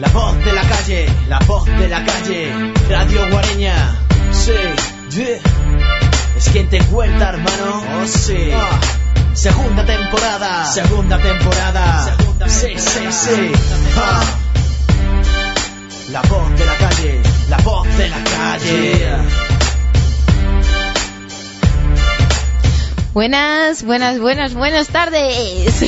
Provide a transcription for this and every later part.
La voz de la calle, la voz de la calle, Radio Guareña. Sí, es quien te cuenta, hermano. Oh, sí. Segunda temporada. Segunda temporada. Sí. La voz de la calle, la voz de la calle. Buenas tardes.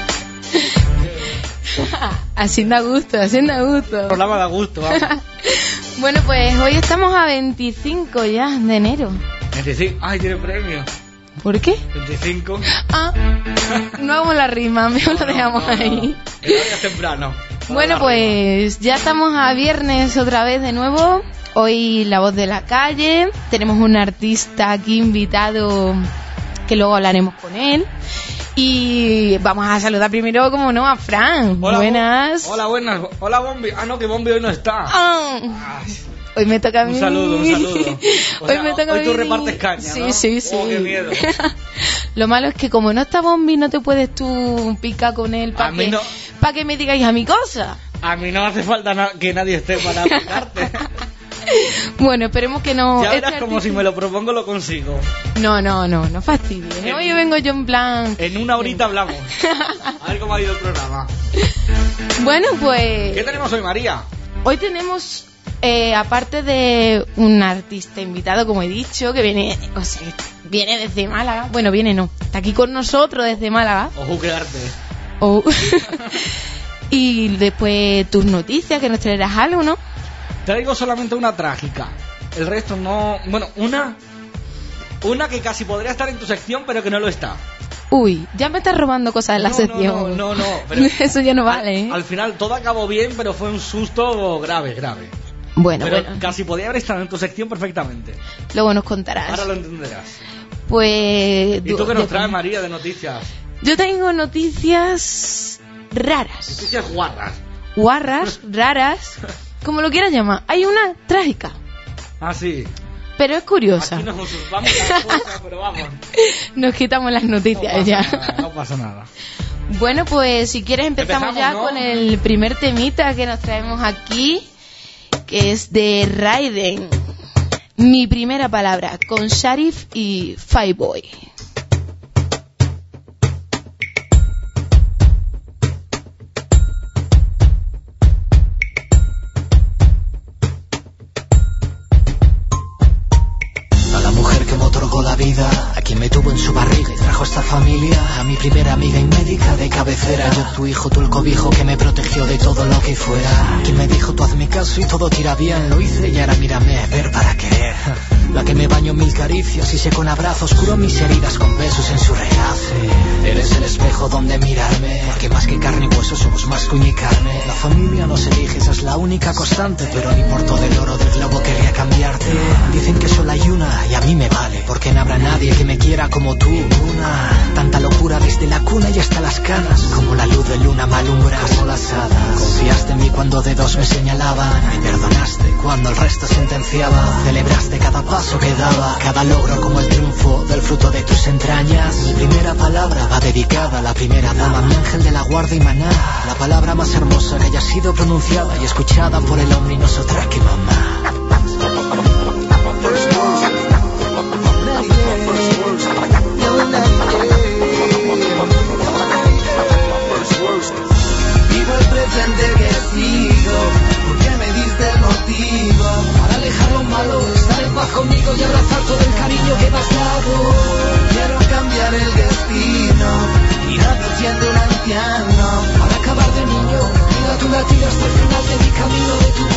Así da gusto. Programa da gusto, vamos. Bueno, pues hoy estamos a 25 ya de enero. 25, ay, tiene premio. ¿Por qué? 25. No hagamos la rima, mejor lo dejamos ahí. Es temprano. Bueno, pues ya estamos a viernes otra vez de nuevo. Hoy La Voz de la Calle. Tenemos un artista aquí invitado que luego hablaremos con él. Y vamos a saludar primero, como no, a Fran. Hola, buenas. Hola, Bombi. No, que Bombi hoy no está. Hoy me toca a mí. Un saludo. Hoy me toca a mí. Hoy tú repartes caña, ¿no? Sí. Oh, qué miedo. Lo malo es que como no está Bombi, no te puedes tú picar con él para que me digáis a mi cosa. A mí no hace falta que nadie esté para picarte. Bueno, esperemos que no. Ya verás como si me lo propongo lo consigo. No fastidies. Hoy vengo yo en plan. En una horita hablamos. A ver cómo ha ido el programa. Bueno, pues. ¿Qué tenemos hoy, María? Hoy tenemos, aparte de un artista invitado, como he dicho, que viene desde Málaga. Bueno, no. Está aquí con nosotros desde Málaga. Ojo, qué arte. Y después tus noticias, que nos traerás algo, ¿no? Traigo solamente una trágica. El resto no... Bueno, una que casi podría estar en tu sección, pero que no lo está. Uy, ya me estás robando cosas en la sección. No. Pero eso ya no vale, ¿eh? Al final todo acabó bien, pero fue un susto grave. Bueno. Casi podría haber estado en tu sección perfectamente. Luego nos contarás. Ahora lo entenderás. Pues... ¿Y tú qué nos traes, María, de noticias? Yo tengo noticias raras. Noticias guarras. Guarras, raras... Como lo quieras llamar. Hay una trágica. Ah, sí. Pero es curiosa. Aquí nos vamos a la cosa, pero vamos. Nos quitamos las noticias No pasa nada. Bueno, pues si quieres empezamos ya, ¿no? Con el primer temita que nos traemos aquí, que es de Raiden. Mi primera palabra, con Sharif y Fireboy. A quien me tuvo en su barriga y trajo esta familia, a mi primera amiga y médica de cabecera. Yo tu hijo, tú el cobijo que me protegió de todo lo que fuera. Quien me dijo tú hazme caso y todo tira bien, lo hice y ahora mírame, ver para querer. La que me bañó mil caricias y sé con abrazos, curó mis heridas con besos en su regace. Eres el espejo donde mirarme, porque más que carne y hueso somos más cuña y carne. La familia no se elige, esa es la única constante, pero ni por todo el oro del globo quería cambiarte. Dicen que solo hay una y a mí me vale, porque no habrá nadie que me quiera como tú. Tanta locura desde la cuna y hasta las canas, como la luz de luna me alumbra como las hadas. Confiaste en mí cuando dedos me señalaban, me perdonaste cuando el resto sentenciaba. Celebraste cada paso que daba, cada logro como el triunfo del fruto de tus entrañas. Mi primera palabra va dedicada a la primera dama, mi ángel de la guarda y maná. La palabra más hermosa que haya sido pronunciada y escuchada por el hombre y no es otra que mamá. Vivo el presente que sigo, porque me diste el motivo para alejar lo malo, estar en paz conmigo y abrazar todo el cariño que me has dado. Quiero cambiar el destino y nacer siendo un anciano, para acabar de niño, mira tu latido hasta el final de mi camino de tu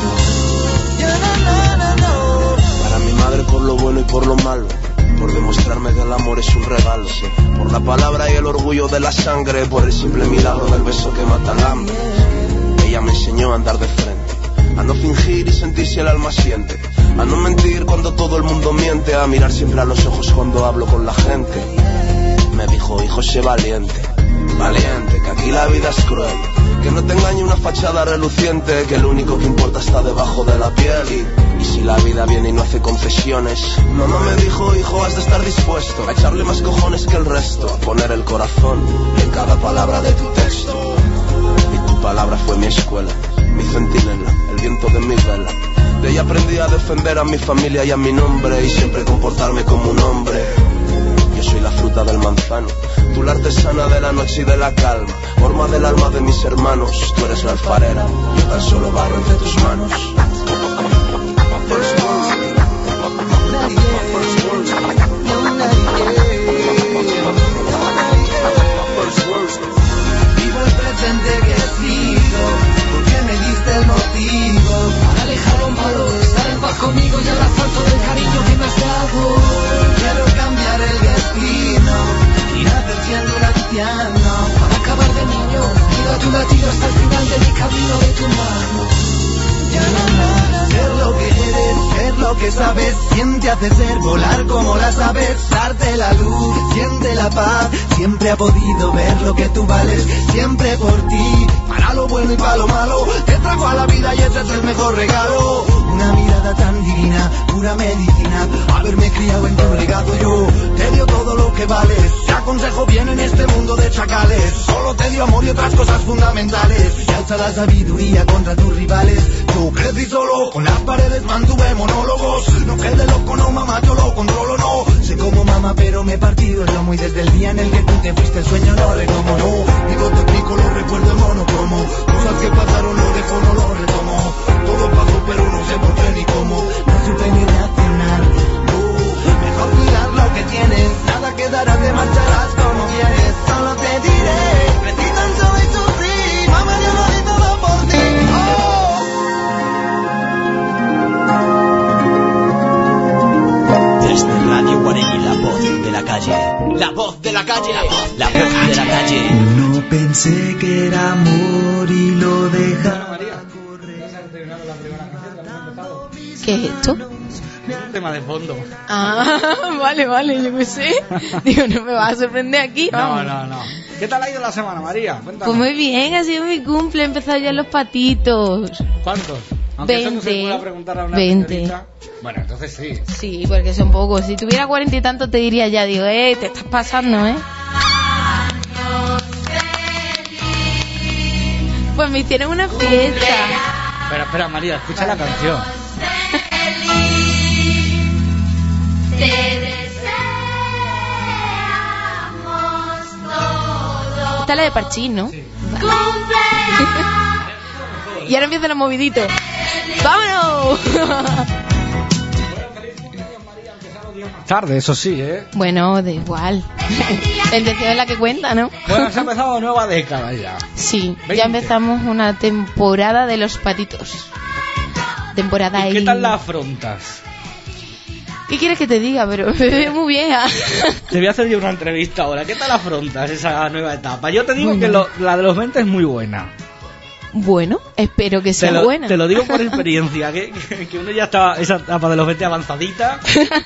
mano. Para mi madre por lo bueno y por lo malo, por demostrarme que el amor es un regalo, por la palabra y el orgullo de la sangre, por el simple milagro del beso que mata el hambre. Ella me enseñó a andar de frente, a no fingir y sentir si el alma siente, a no mentir cuando todo el mundo miente, a mirar siempre a los ojos cuando hablo con la gente. Me dijo, hijo, sé valiente, que aquí la vida es cruel, que no te engañe una fachada reluciente, que lo único que importa está debajo de la piel. Y si la vida viene y no hace concesiones, mamá me dijo, hijo, has de estar dispuesto a echarle más cojones que el resto, a poner el corazón en cada palabra de tu texto. Y tu palabra fue mi escuela, mi centinela, el viento de mis velas. De ella aprendí a defender a mi familia y a mi nombre, y siempre comportarme como un hombre. Yo soy la fruta del manzano, tú la artesana de la noche y de la calma, forma del alma de mis hermanos. Tú eres la alfarera, yo tan solo barro entre tus manos. Vivo el presente que sigo, porque me diste el motivo para alejar lo malo, estar en paz conmigo y abrazar todo el cariño que me has dado. Quiero cambiar el destino y nacer siendo un anciano, para acabar de niño y darte un latido hasta el final de mi camino de tu mano. Ser lo que eres, ser lo que sabes, siente hace ser, volar como las aves, darte la luz, siente la paz, siempre ha podido ver lo que tú vales, siempre por ti, para lo bueno y para lo malo, te trajo a la vida y ese es el mejor regalo. Una mirada tan divina, pura medicina, haberme criado en tu legado. Yo te dio todo lo que vales, te aconsejo bien en este mundo de chacales, solo te dio amor y otras cosas fundamentales, y alza la sabiduría contra tus rivales. Yo crecí solo, con las paredes mantuve monólogos, no quedé loco, no mamá, yo lo controlo, no sé cómo mamá, pero me he partido el lomo, y desde el día en el que tú te fuiste el sueño no retomo, no, digo te explico, lo recuerdo en monocromo, cosas que pasaron lo dejo, no lo retomo, todo pasó pero no sé por qué ni cómo, no supe ni reaccionar, no, mejor cuidar lo que tienes, nada quedará, te marcharás como vienes, solo te diré, crecí tan solo y sufrí, mamá yo lo di todo por ti, oh. Desde Radio Guareña, la voz de la calle. La voz de la calle. La voz de la calle. No pensé que era amor y lo dejaba. ¿Qué es esto? Un tema de fondo. Ah, vale, yo qué sé. Digo, no me vas a sorprender aquí, vamos. No. ¿Qué tal ha ido la semana, María? Cuéntanos. Pues muy bien, ha sido mi cumple, he empezado ya los patitos. ¿Cuántos? Aunque 20. eso no se pueda preguntar a una 20. señorita. Bueno, entonces sí. Sí, porque son pocos. Si tuviera 40 y tanto te diría ya, digo, te estás pasando, Pues me hicieron una fiesta. Espera, María, escucha la canción. Te deseamos todo. Esta es la de Parchís, ¿no? Sí. Y ahora empieza el movidito. ¡Vámonos! Tarde, eso sí, ¿eh? Bueno, da igual. La intención es la que cuenta, ¿no? Bueno, se ha empezado nueva década ya. Sí, 20. ya empezamos una temporada de los patitos. Temporada ¿Y qué ahí. tal la afrontas? ¿Qué quieres que te diga? Pero me veo muy vieja. Te voy a hacer yo una entrevista ahora. ¿Qué tal afrontas esa nueva etapa? Yo te digo Bueno. que la de los 20 es muy buena. Bueno, espero que sea buena. Te lo digo por experiencia, que uno ya está esa etapa de los 20 avanzadita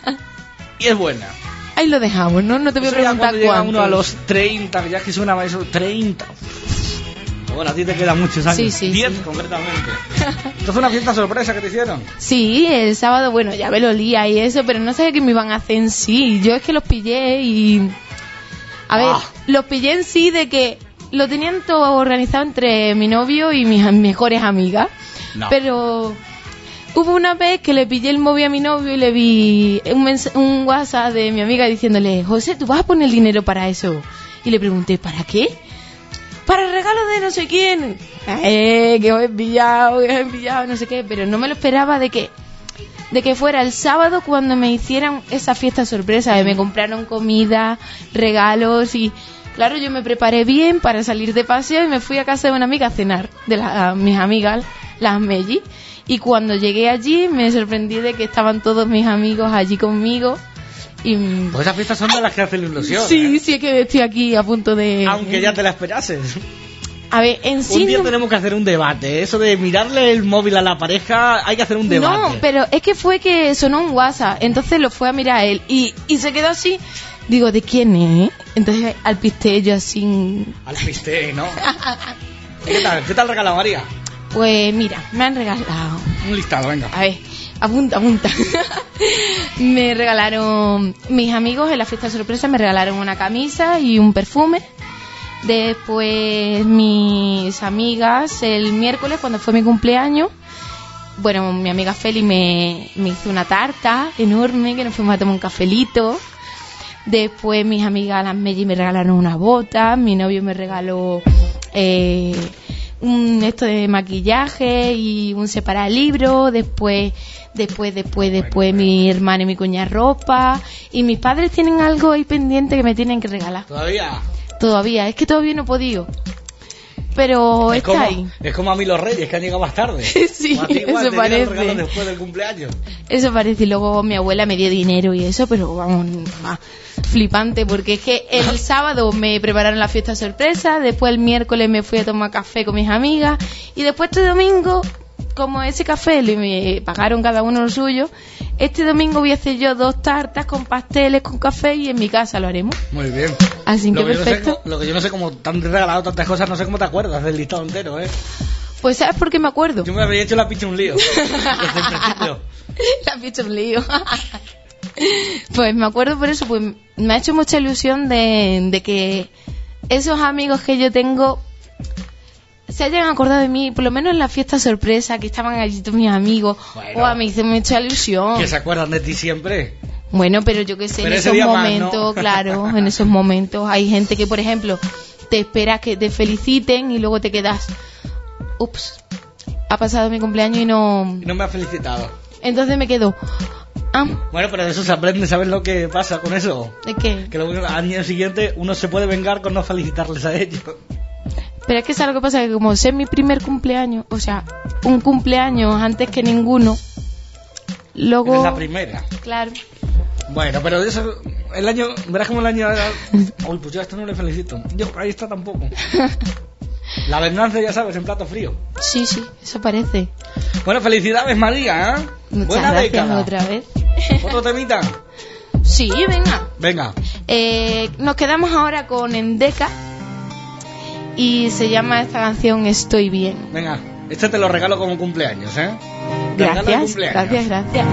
y es buena. Ahí lo dejamos, ¿no? No te voy a Eso ya preguntar cuando llega cuánto. uno a los 30, que ya es que suena más eso, 30. Bueno, a ti te quedan muchos años. Sí, 10 sí. concretamente. ¿Esto fue una fiesta sorpresa que te hicieron? Sí, el sábado, bueno, ya me lo lía y eso, pero no sabía qué me iban a hacer en sí. Yo es que los pillé y... A ver, los pillé en sí de que lo tenían todo organizado entre mi novio y mis mejores amigas. No. Pero hubo una vez que le pillé el móvil a mi novio y le vi un WhatsApp de mi amiga diciéndole: José, ¿tú vas a poner dinero para eso? Y le pregunté: ¿para qué? Para el regalo de no sé quién. Que os he pillado, no sé qué. Pero no me lo esperaba de que fuera el sábado cuando me hicieran esa fiesta sorpresa. Me compraron comida, regalos y... Claro, yo me preparé bien para salir de paseo y me fui a casa de una amiga a cenar, de mis amigas, las Melli. Y cuando llegué allí me sorprendí de que estaban todos mis amigos allí conmigo. Y... Pues esas fiestas son de las que hacen ilusión. Sí, ¿eh? sí, es que estoy aquí a punto de... Aunque ya te la esperases. A ver, en sí... Un día no... tenemos que hacer un debate. Eso de mirarle el móvil a la pareja, hay que hacer un debate. No, pero es que fue que sonó un WhatsApp, entonces lo fue a mirar él y se quedó así. Digo, ¿de quién es? Entonces al piste yo así... Al piste, ¿no? ¿Qué tal? ¿Qué tal regalado, María? Pues mira, me han regalado... Un listado, venga. A ver, apunta. Me regalaron... Mis amigos en la fiesta sorpresa me regalaron una camisa y un perfume. Después mis amigas el miércoles, cuando fue mi cumpleaños, bueno, mi amiga Feli me hizo una tarta enorme, que nos fuimos a tomar un cafelito. Después mis amigas las Melli me regalaron unas botas, mi novio me regaló esto de maquillaje y un separalibro. Después mi hermana y mi cuñada ropa, y mis padres tienen algo ahí pendiente que me tienen que regalar. Todavía, es que todavía no he podido. Pero es está como, ahí. Es como a mí los reyes, que han llegado más tarde. Sí, igual, eso parece. El regalo después del cumpleaños. Eso parece. Y luego mi abuela me dio dinero y eso, pero vamos, flipante, porque es que el sábado me prepararon la fiesta sorpresa, después el miércoles me fui a tomar café con mis amigas, y después este domingo, como ese café me pagaron cada uno lo suyo, este domingo voy a hacer yo 2 tartas con pasteles, con café, y en mi casa lo haremos. Muy bien. Así que perfecto. Lo que yo no sé, cómo te han regalado tantas cosas, no sé cómo te acuerdas del listado entero, ¿eh? Pues ¿sabes por qué me acuerdo? Yo me había hecho la picha un lío. Desde el principio. La picha un lío. Pues me acuerdo por eso, pues me ha hecho mucha ilusión de que esos amigos que yo tengo se hayan acordado de mí, por lo menos en la fiesta sorpresa, que estaban allí todos mis amigos. Bueno, a mí se me ha hecho ilusión. Que se acuerdan de ti siempre. Bueno, pero yo que sé, pero en esos momentos, más, ¿no? claro, en esos momentos hay gente que, por ejemplo, te espera que te feliciten y luego te quedas, ups, ha pasado mi cumpleaños y no me ha felicitado. Entonces me quedo, bueno, pero de eso se aprende, ¿sabes lo que pasa con eso? ¿de qué? Que al año siguiente uno se puede vengar con no felicitarles a ellos. Pero es que ¿sabes lo que pasa? Que como sé mi primer cumpleaños, o sea, un cumpleaños antes que ninguno, luego... Es la primera. Claro. Bueno, pero eso, el año, verás como el año... Uy, pues yo a esto no le felicito. Yo, ahí está tampoco. La venganza, ya sabes, en plato frío. Sí, eso parece. Bueno, felicidades, María, ¿eh? Muchas Buena gracias década. otra vez. ¿Otro temita? Sí, venga. Venga. Nos quedamos ahora con Endeca y se llama esta canción Estoy Bien. Venga, este te lo regalo como cumpleaños, ¿eh? Regalo de Gracias, cumpleaños. gracias.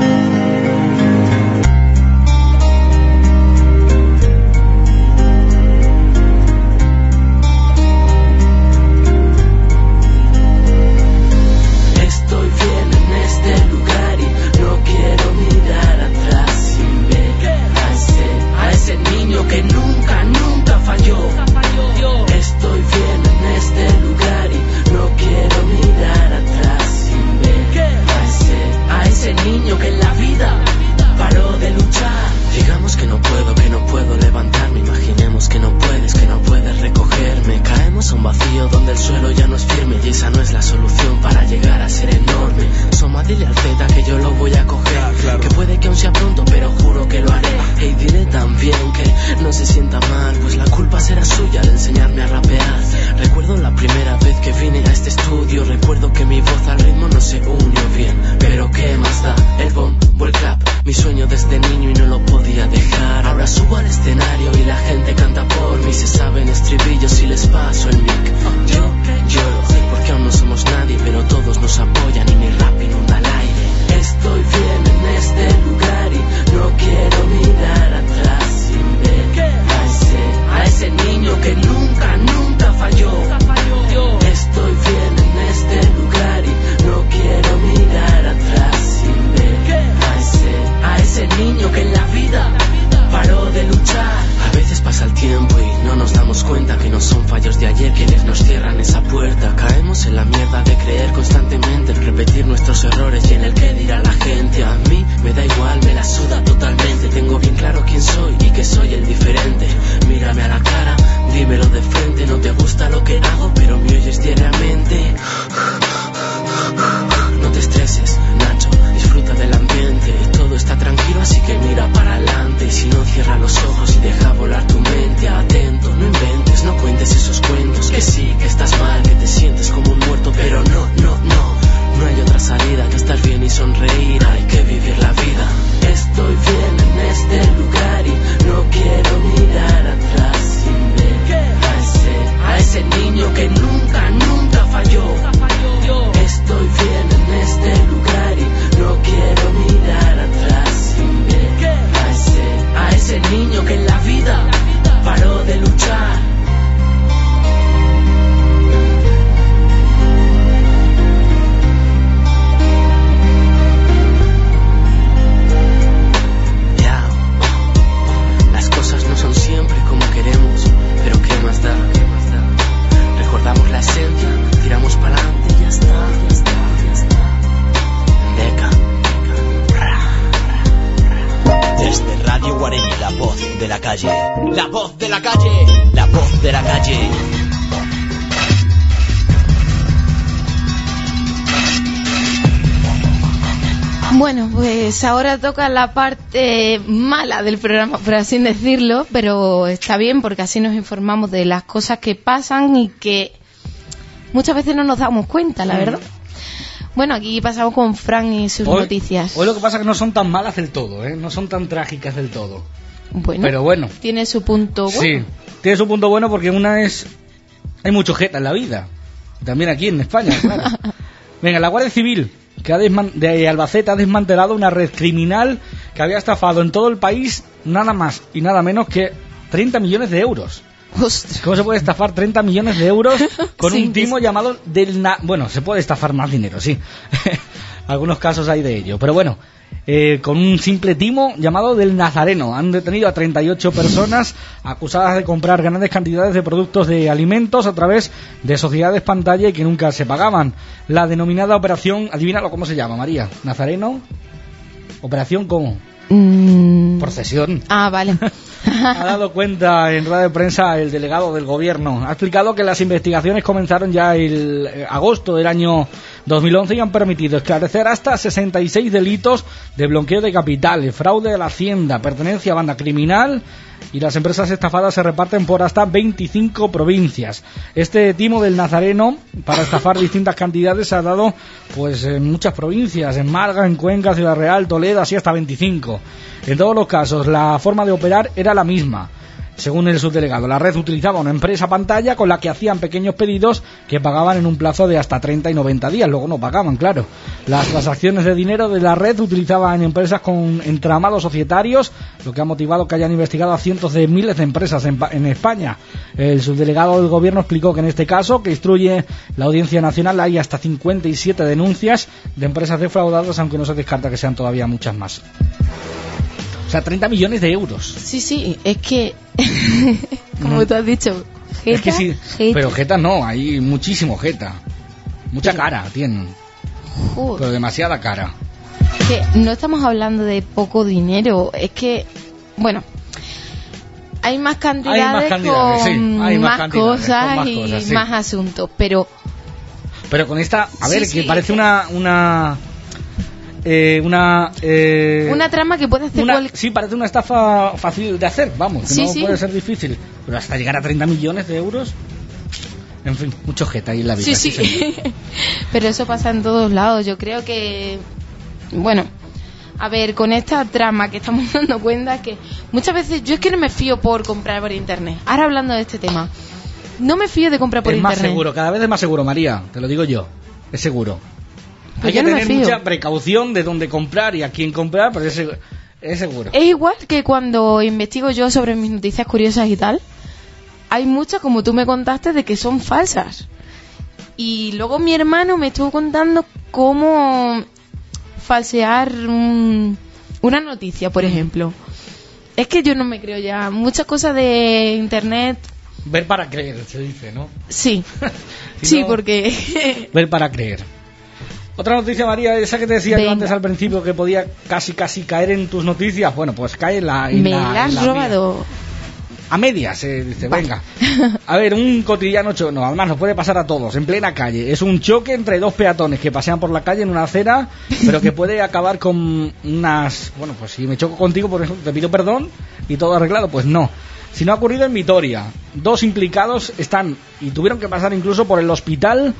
Que nunca falló. Estoy bien en este lugar y no quiero mirar atrás sin ver a ese niño que en la vida paró de luchar. Digamos que no puedo levantarme. Imaginemos que no puedes recogerme. Caemos a un vacío donde el suelo ya no es firme, y esa no es la solución para llegar a ser enorme. Soma, dile al Z que yo lo voy a coger, claro. Que puede que aún sea pronto, pero juro que lo haré. Y diré también que no se sienta mal, pues la culpa será suya de enseñarme a rapear. Recuerdo la primera vez que vine a este estudio, recuerdo que mi voz al ritmo no se unió bien, pero qué más da, el bombo, el clap, mi sueño desde niño y no lo podía dejar. Ahora subo al escenario y la gente canta por mí, se saben estribillos y les paso el mic. Yo lloro porque aún no somos nadie, pero todos nos apoyan y mi rap inunda el aire. Estoy bien en este lugar y no quiero mirar atrás sin ver a ese niño que nunca falló. Estoy bien en este lugar y no quiero mirar atrás sin ver a ese niño que en la vida paró de luchar. A veces pasa el tiempo y no nos damos cuenta que no son fallos de ayer quienes nos cierran esa puerta. Caemos en la mierda de creer constantemente en repetir nuestros errores y en el que dirá la gente. A mí me da igual, me la suda totalmente. Tengo bien claro quién soy y que soy el diferente. Mírame a la cara, dímelo de frente. No te gusta lo que hago, pero me oyes diariamente. No te estreses, Nacho, disfruta del ambiente. Todo está tranquilo, así que mira para adelante. Y si no, cierra los ojos y deja volar tu mente. Atento, no inventes, no cuentes esos cuentos. Que sí, que estás mal, que te sientes como un muerto, pero no hay otra salida que estar bien y sonreír. Hay que vivir la vida. Estoy bien en este lugar y no quiero mirar atrás. voz de la calle. Bueno, pues ahora toca la parte mala del programa, por así decirlo, pero está bien porque así nos informamos de las cosas que pasan y que muchas veces no nos damos cuenta, la verdad. Bueno, aquí pasamos con Fran y sus noticias. Hoy lo que pasa es que no son tan malas del todo, ¿eh? No son tan trágicas del todo. Bueno, pero bueno. Tiene su punto bueno. Sí, tiene su punto bueno porque una es... Hay mucho jeta en la vida. También aquí en España, claro. Venga, la Guardia Civil de Albacete ha desmantelado una red criminal que había estafado en todo el país nada más y nada menos que 30 millones de euros. Ostras. ¿Cómo se puede estafar 30 millones de euros con Sí, un timo llamado Bueno, se puede estafar más dinero, sí. Algunos casos hay de ello. Pero bueno, con un simple timo llamado del Nazareno. Han detenido a 38 personas acusadas de comprar grandes cantidades de productos de alimentos a través de sociedades pantalla y que nunca se pagaban. La denominada operación, adivínalo cómo se llama, María. ¿Nazareno? ¿Operación cómo? Procesión. Ah, vale. Ha dado cuenta en rueda de prensa el delegado del gobierno. Ha explicado que las investigaciones comenzaron ya el agosto del año 2011 y han permitido esclarecer hasta 66 delitos de bloqueo de capitales, fraude a la hacienda, pertenencia a banda criminal, y las empresas estafadas se reparten por hasta 25 provincias. Este timo del Nazareno para estafar distintas cantidades se ha dado pues en muchas provincias, en Málaga, en Cuenca, Ciudad Real, Toledo, así hasta 25. En todos los casos la forma de operar era la misma. Según el subdelegado, la red utilizaba una empresa pantalla con la que hacían pequeños pedidos que pagaban en un plazo de hasta 30 y 90 días. Luego no pagaban, claro. Las transacciones de dinero de la red utilizaban empresas con entramados societarios, lo que ha motivado que hayan investigado a cientos de miles de empresas en España. El subdelegado del gobierno explicó que en este caso, que instruye la Audiencia Nacional, hay hasta 57 denuncias de empresas defraudadas, aunque no se descarta que sean todavía muchas más. O sea, 30 millones de euros. Sí, es que, como tú has dicho, jeta, es que sí, jeta. Pero jeta no, hay muchísimo jeta. Mucha cara tienen. Joder. Pero demasiada cara. Que no estamos hablando de poco dinero, es que, bueno, hay más cantidades, sí, hay más cantidades, cosas con más y cosas, sí. más asuntos, pero con esta, a ver, Sí, que parece una trama que puede hacer sí, parece una estafa fácil de hacer, vamos, que Sí, no sí. puede ser difícil, pero hasta llegar a 30 millones de euros, en fin, mucho jeta ahí en la vida. Sí. señor. Pero eso pasa en todos lados. Yo creo que, bueno, a ver, con esta trama que estamos dando cuenta que muchas veces yo es que no me fío por comprar por internet. Ahora hablando de este tema, no me fío de comprar por Es internet. más seguro, cada vez es más seguro, María, te lo digo yo, es seguro. Pues Hay yo que no me tener fío. mucha precaución de dónde comprar y a quién comprar, pero es seguro. Es igual que cuando investigo yo sobre mis noticias curiosas y tal. Hay muchas, como tú me contaste, de que son falsas. Y luego mi hermano me estuvo contando cómo falsear una noticia, por ejemplo. Es que yo no me creo ya. Muchas cosas de internet. Ver para creer, se dice, ¿no? Sí. Si Sí, no, porque ver para creer. Otra noticia, María, esa que te decía yo Venga. antes al principio que podía casi caer en tus noticias. Bueno, pues cae en la me la has mía. robado. A medias, se dice, Vale. venga. A ver, un cotidiano no, además nos puede pasar a todos, en plena calle. Es un choque entre dos peatones que pasean por la calle en una acera, pero que puede acabar con unas... Bueno, pues si me choco contigo, por ejemplo, te pido perdón y todo arreglado, pues no. Si no ha ocurrido en Vitoria, dos implicados están y tuvieron que pasar incluso por el hospital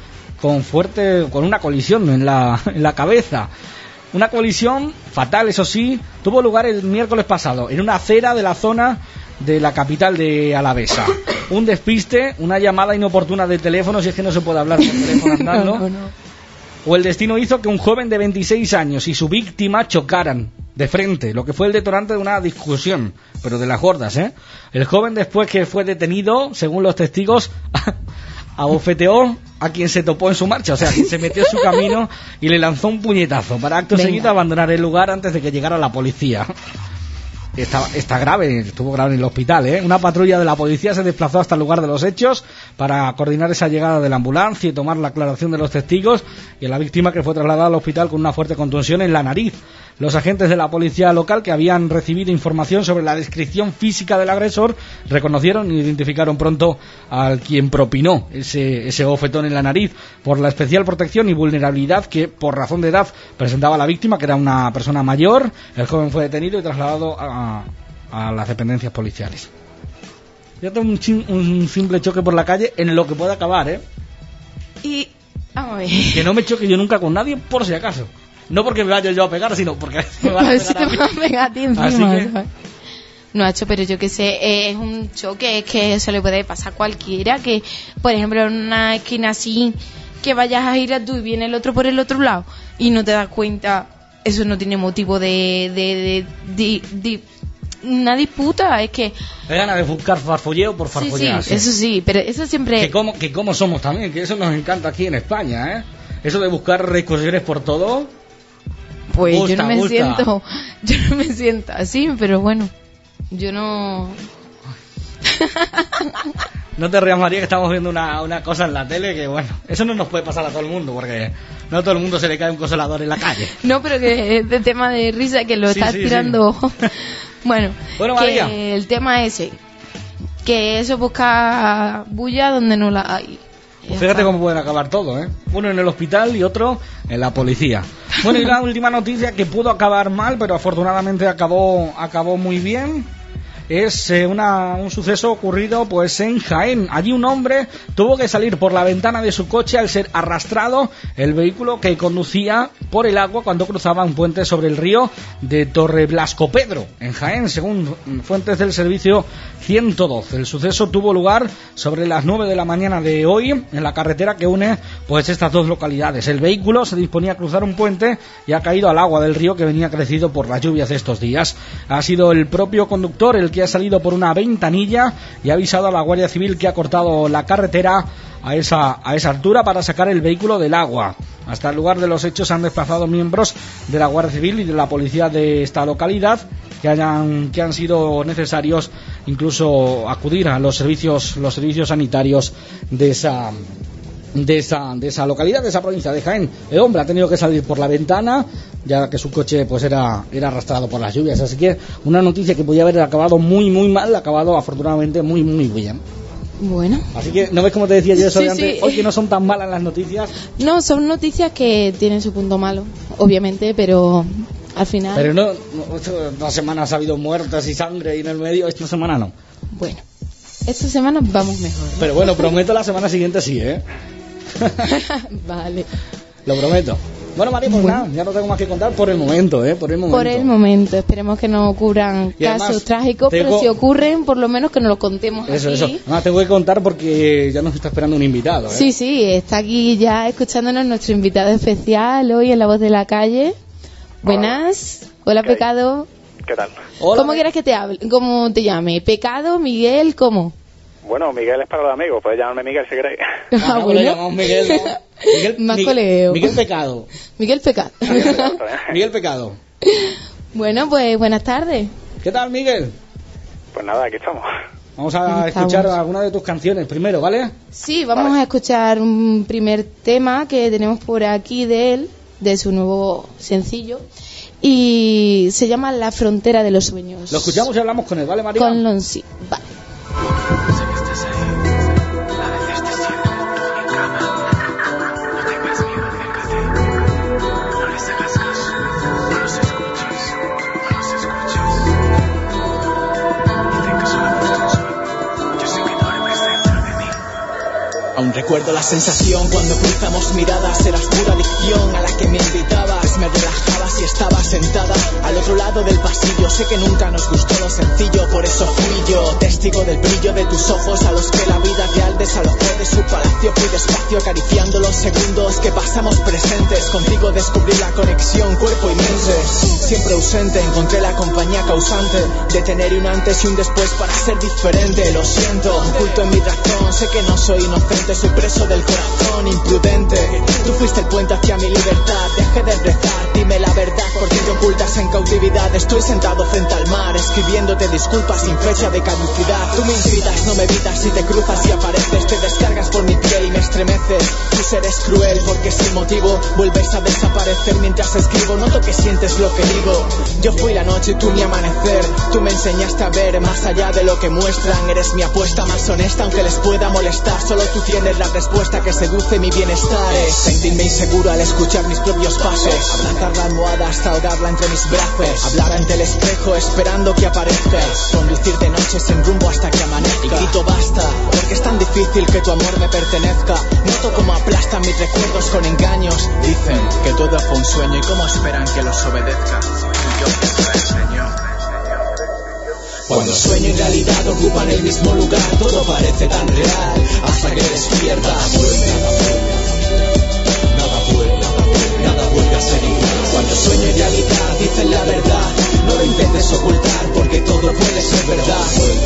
con una colisión en la cabeza. Una colisión fatal, eso sí, tuvo lugar el miércoles pasado en una acera de la zona de la capital de Alavesa. Un despiste, una llamada inoportuna de teléfono, si es que no se puede hablar por teléfono andando. No. O el destino hizo que un joven de 26 años y su víctima chocaran de frente, lo que fue el detonante de una discusión, pero de las gordas, ¿eh? El joven, después que fue detenido, según los testigos, abofeteó a quien se topó en su marcha, o sea, quien se metió en su camino y le lanzó un puñetazo para acto seguido abandonar el lugar antes de que llegara la policía. Está grave, estuvo grave en el hospital, ¿eh? Una patrulla de la policía se desplazó hasta el lugar de los hechos para coordinar esa llegada de la ambulancia y tomar la aclaración de los testigos y a la víctima, que fue trasladada al hospital con una fuerte contusión en la nariz. Los agentes de la policía local, que habían recibido información sobre la descripción física del agresor, reconocieron y identificaron pronto al quien propinó ese bofetón en la nariz por la especial protección y vulnerabilidad que por razón de edad presentaba la víctima, que era una persona mayor. El joven fue detenido y trasladado a las dependencias policiales. Ya tengo un simple choque por la calle en lo que puede acabar, ¿eh? Y vamos a ver. Que no me choque yo nunca con nadie, por si acaso. No porque me vaya yo a pegar, sino porque me van a pegar a mí. Te van a pegar a ti encima. Así que... No, hecho, pero yo que sé, es un choque, es que eso le puede pasar a cualquiera, que por ejemplo en una esquina así, que vayas a ir a tú y viene el otro por el otro lado y no te das cuenta, eso no tiene motivo de una disputa, es que... Es ganas de buscar farfulleo por farfullear. Sí, eso sí, pero eso siempre... Que como somos también, que eso nos encanta aquí en España, ¿eh? Eso de buscar discusiones por todo... Pues yo no me siento así, pero bueno, yo no... No te rías, María, que estamos viendo una cosa en la tele que, bueno, eso no nos puede pasar a todo el mundo, porque no a todo el mundo se le cae un consolador en la calle. No, pero que es de tema de risa, que lo estás tirando... Sí. Bueno, María, que el tema ese, que eso busca bulla donde no la hay. Pues fíjate cómo pueden acabar todo, ¿eh? Uno en el hospital y otro en la policía. Bueno, y la última noticia, que pudo acabar mal, pero afortunadamente acabó muy bien. Es un suceso ocurrido pues en Jaén. Allí un hombre tuvo que salir por la ventana de su coche al ser arrastrado el vehículo que conducía por el agua cuando cruzaba un puente sobre el río de Torreblasco-Pedro, en Jaén, según fuentes del servicio 112. El suceso tuvo lugar sobre las 9 de la mañana de hoy en la carretera que une pues estas dos localidades. El vehículo se disponía a cruzar un puente y ha caído al agua del río que venía crecido por las lluvias de estos días. Ha sido el propio conductor el que ha salido por una ventanilla y ha avisado a la Guardia Civil que ha cortado la carretera a esa altura para sacar el vehículo del agua. Hasta el lugar de los hechos se han desplazado miembros de la Guardia Civil y de la policía de esta localidad que han sido necesarios incluso acudir a los servicios sanitarios de esa localidad, de esa provincia de Jaén. El hombre ha tenido que salir por la ventana ya que su coche pues era arrastrado por las lluvias, así que una noticia que podía haber acabado muy muy mal, ha acabado afortunadamente muy muy bien. Bueno. Así que, ¿no ves como te decía yo eso sí, de antes? Sí. Hoy que no son tan malas las noticias. No, son noticias que tienen su punto malo, obviamente, pero al final... Pero no esta semana ha habido muertes y sangre y en el medio, esta semana no. Bueno, esta semana vamos mejor, ¿no? Pero bueno, prometo la semana siguiente sí, ¿eh? Vale. Lo prometo. Bueno, María, pues nada, ya no tengo más que contar por el momento, ¿eh? Por el momento. Esperemos que no ocurran casos trágicos, pero si ocurren, por lo menos que nos lo contemos aquí. Eso. Además, tengo que contar porque ya nos está esperando un invitado, ¿eh? Sí, está aquí ya escuchándonos nuestro invitado especial hoy en La Voz de la Calle. Buenas. Hola, Pecado. ¿Qué tal? Hola. ¿Cómo quieres que te hable? ¿Cómo te llame? ¿Pecado, Miguel, cómo? Bueno, Miguel es para los amigos, puedes llamarme Miguel si queréis. Bueno, le llamamos Miguel, ¿no? Más coleo. Miguel Pecado. Miguel Pecado. Miguel Pecado. Bueno, pues buenas tardes. ¿Qué tal, Miguel? Pues nada, aquí estamos. Vamos a escuchar alguna de tus canciones primero, ¿vale? Sí, vamos a escuchar un primer tema que tenemos por aquí de él, de su nuevo sencillo, y se llama La Frontera de los Sueños. Lo escuchamos y hablamos con él, ¿vale, María? Con Lonsi, vale. Aún recuerdo la sensación cuando cruzamos miradas, eras pura adicción a la que me invitabas. Me relajabas y estaba sentada al otro lado del pasillo. Sé que nunca nos gustó lo sencillo, por eso fui yo testigo del brillo de tus ojos, a los que la vida real desalojó de su palacio. Fui despacio acariciando los segundos que pasamos presentes. Contigo descubrí la conexión cuerpo y mente. Siempre ausente encontré la compañía causante de tener un antes y un después para ser diferente. Lo siento, oculto en mi razón, sé que no soy inocente, soy preso del corazón imprudente. Tú fuiste el puente hacia mi libertad, dejé de rezar, dime la verdad, porque te ocultas en cautividad. Estoy sentado frente al mar, escribiéndote disculpas sin fecha de caducidad. Tú me invitas, no me evitas, si te cruzas y apareces, te descargas por mi piel y me estrellas estremeces. Tu ser es cruel porque sin motivo vuelves a desaparecer mientras escribo. Noto que sientes lo que digo. Yo fui la noche y tú mi amanecer. Tú me enseñaste a ver más allá de lo que muestran. Eres mi apuesta más honesta aunque les pueda molestar. Solo tú tienes la respuesta que seduce mi bienestar. Es sentirme inseguro al escuchar mis propios pasos. Abrazar la almohada hasta ahogarla entre mis brazos. Hablar ante el espejo esperando que aparezcas. Conducir de noche sin rumbo hasta que amanezca. Y grito basta, porque es tan difícil que tu amor me pertenezca. Noto como aplastan mis recuerdos con engaños. Dicen que todo fue un sueño y cómo esperan que los obedezca. Y yo que te enseño. Cuando sueño y realidad ocupan el mismo lugar, todo parece tan real hasta que despiertas. Nada vuelve a ser igual. Cuando sueño y realidad dicen la verdad, no lo intentes ocultar porque todo puede ser verdad.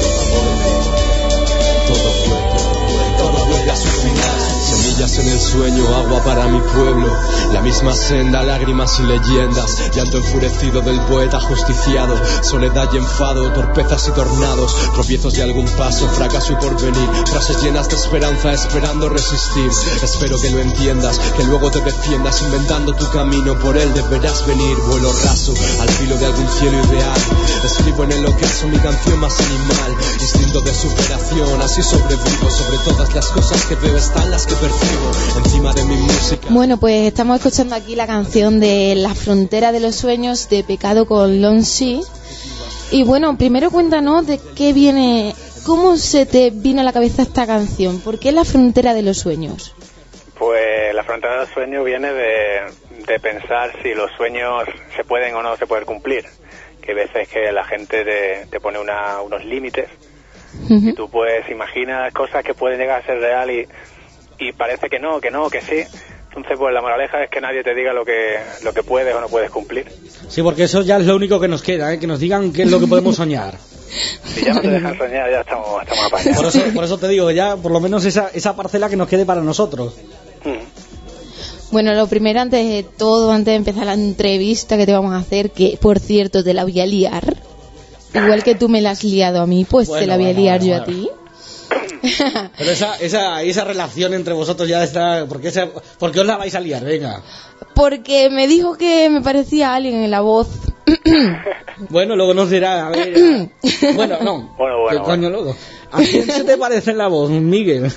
Todo vuelve a su final. Semillas en el sueño, agua para mi pueblo. La misma senda, lágrimas y leyendas. Llanto enfurecido del poeta justiciado. Soledad y enfado, torpezas y tornados. Tropiezos y algún paso, fracaso y porvenir. Frases llenas de esperanza, esperando resistir. Espero que lo entiendas, que luego te defiendas. Inventando tu camino, por él deberás venir. Vuelo raso, al filo de algún cielo ideal. Escribo en el ocaso mi canción más animal. Instinto de superación, así sobrevivo. Sobre todas las cosas que veo están las que percibo. Encima de mi música. Bueno, pues estamos escuchando aquí la canción de La frontera de los sueños de Pecado con Lonsi. Y bueno, primero cuéntanos de qué viene, cómo se te vino a la cabeza esta canción. ¿Por qué La frontera de los sueños? Pues la frontera de los sueños viene de pensar si los sueños se pueden o no se pueden cumplir. Que hay veces que la gente te pone unos límites. Y tú pues imaginas cosas que pueden llegar a ser real y parece que no, que sí. Entonces pues la moraleja es que nadie te diga lo que puedes o no puedes cumplir. Sí, porque eso ya es lo único que nos queda, ¿eh? Que nos digan qué es lo que podemos soñar. Si ya no te dejan soñar, ya estamos apañados. Por eso te digo, ya por lo menos esa parcela que nos quede para nosotros. Bueno, lo primero, antes de todo, antes de empezar la entrevista que te vamos a hacer, que por cierto te la voy a liar, igual que tú me la has liado a mí, pues te la voy a liar yo a ti. Pero esa relación entre vosotros ya está. ¿Por qué os la vais a liar? Venga. Porque me dijo que me parecía alguien en la voz. Bueno, luego nos dirá, a ver. Bueno, no. Bueno. ¿Qué coño luego? ¿A quién se te parece en la voz, Miguel?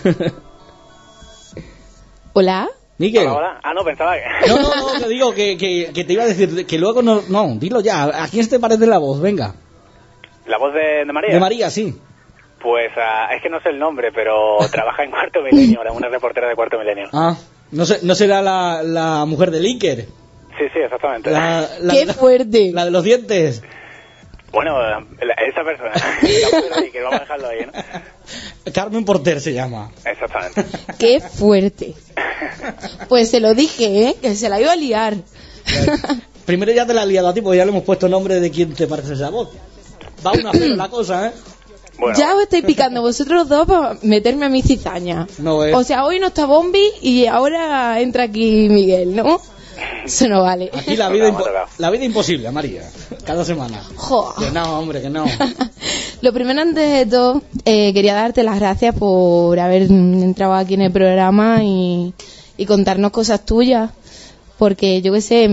¿Hola? Miguel. Hola. Ah, no, pensaba que... No, te digo que te iba a decir que luego no, dilo ya. ¿A quién se te parece en la voz? Venga. ¿La voz de María? De María, sí. Pues es que no sé el nombre, pero trabaja en Cuarto Milenio, una reportera de Cuarto Milenio. Ah, ¿no será la mujer de Iker? Sí, exactamente. ¡Qué fuerte! La de los dientes. Bueno, esa persona, la mujer de Iker, vamos a dejarlo ahí, ¿no? Carmen Porter se llama. Exactamente. ¡Qué fuerte! Pues se lo dije, que se la iba a liar. Primero ya te la he liado a ti, porque ya le hemos puesto nombre de quién te parece esa voz. Va una feo la cosa, ¿eh? Bueno. Ya os estáis picando vosotros dos para meterme a mi cizaña. No, o sea, hoy no está Bombi y ahora entra aquí Miguel, ¿no? Eso no vale. Aquí la vida imposible, María. Cada semana. Jo. Que no, hombre, que no. Lo primero, antes de todo, quería darte las gracias por haber entrado aquí en el programa y contarnos cosas tuyas. Porque yo qué sé,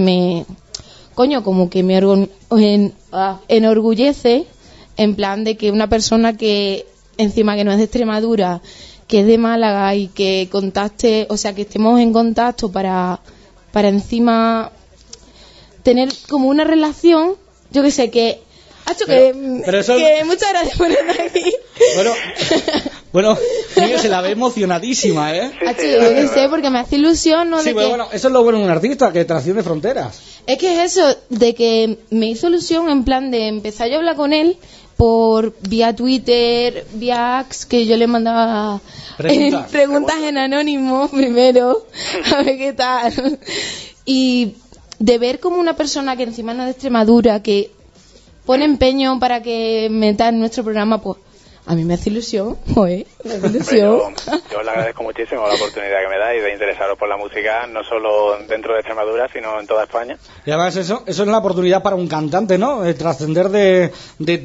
como que me enorgullece. En plan de que una persona que encima que no es de Extremadura, que es de Málaga y que contacte, o sea, que estemos en contacto para encima tener como una relación, yo que sé, que muchas gracias por estar aquí. Bueno, Miguel se la ve emocionadísima, ¿eh? Sí, yo que sé, porque me hace ilusión, ¿no? Sí, pero bueno, eso es lo bueno de un artista, que trasciende fronteras. Es que es eso, de que me hizo ilusión en plan de empezar yo a hablar con él por vía Twitter, vía Ax, que yo le mandaba preguntas en anónimo primero, a ver qué tal. Y de ver como una persona que encima no es de Extremadura, que pone empeño para que meta en nuestro programa, pues a mí me hace ilusión, me hace ilusión. Yo le agradezco muchísimo la oportunidad que me da y de interesaros por la música, no solo dentro de Extremadura, sino en toda España. Y además eso es la oportunidad para un cantante, ¿no? Trascender de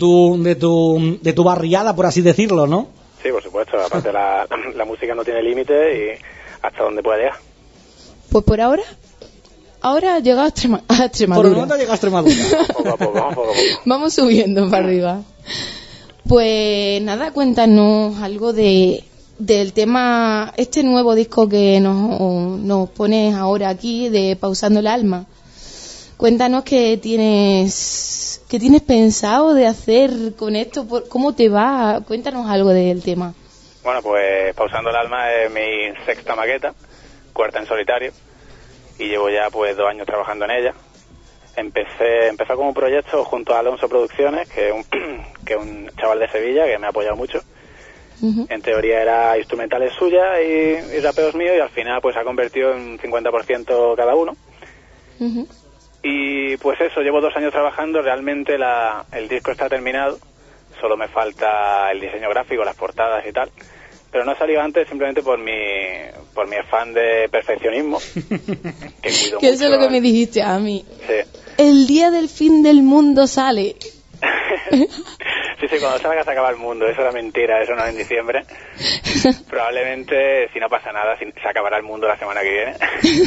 tu barriada, por así decirlo, ¿no? Sí, por supuesto. Aparte la música no tiene límite y hasta donde pueda llegar. Pues por ahora ha llegado a Extremadura. Por el momento ha llegado a Extremadura. Poco a poco. Vamos subiendo para arriba. Pues nada, cuéntanos algo del tema, este nuevo disco que nos pones ahora aquí, de Pausando el Alma. Cuéntanos qué tienes pensado de hacer con esto, cómo te va, cuéntanos algo del tema. Bueno, pues Pausando el Alma es mi sexta maqueta, cuarta en solitario, y llevo ya pues 2 años trabajando en ella. Empezó como un proyecto junto a Alonso Producciones, que es un chaval de Sevilla que me ha apoyado mucho. Uh-huh. En teoría era instrumentales suyas y rapeos míos, y al final pues se ha convertido en 50% cada uno. Uh-huh. Y pues eso, llevo 2 años trabajando, realmente el disco está terminado, solo me falta el diseño gráfico, las portadas y tal, pero no ha salido antes simplemente por mi afán de perfeccionismo, que cuido que mucho. Eso es lo que me dijiste a mí. Sí. El día del fin del mundo sale. Sí, cuando salga se acaba el mundo, eso era mentira, eso no es en diciembre. Probablemente, si no pasa nada, se acabará el mundo la semana que viene.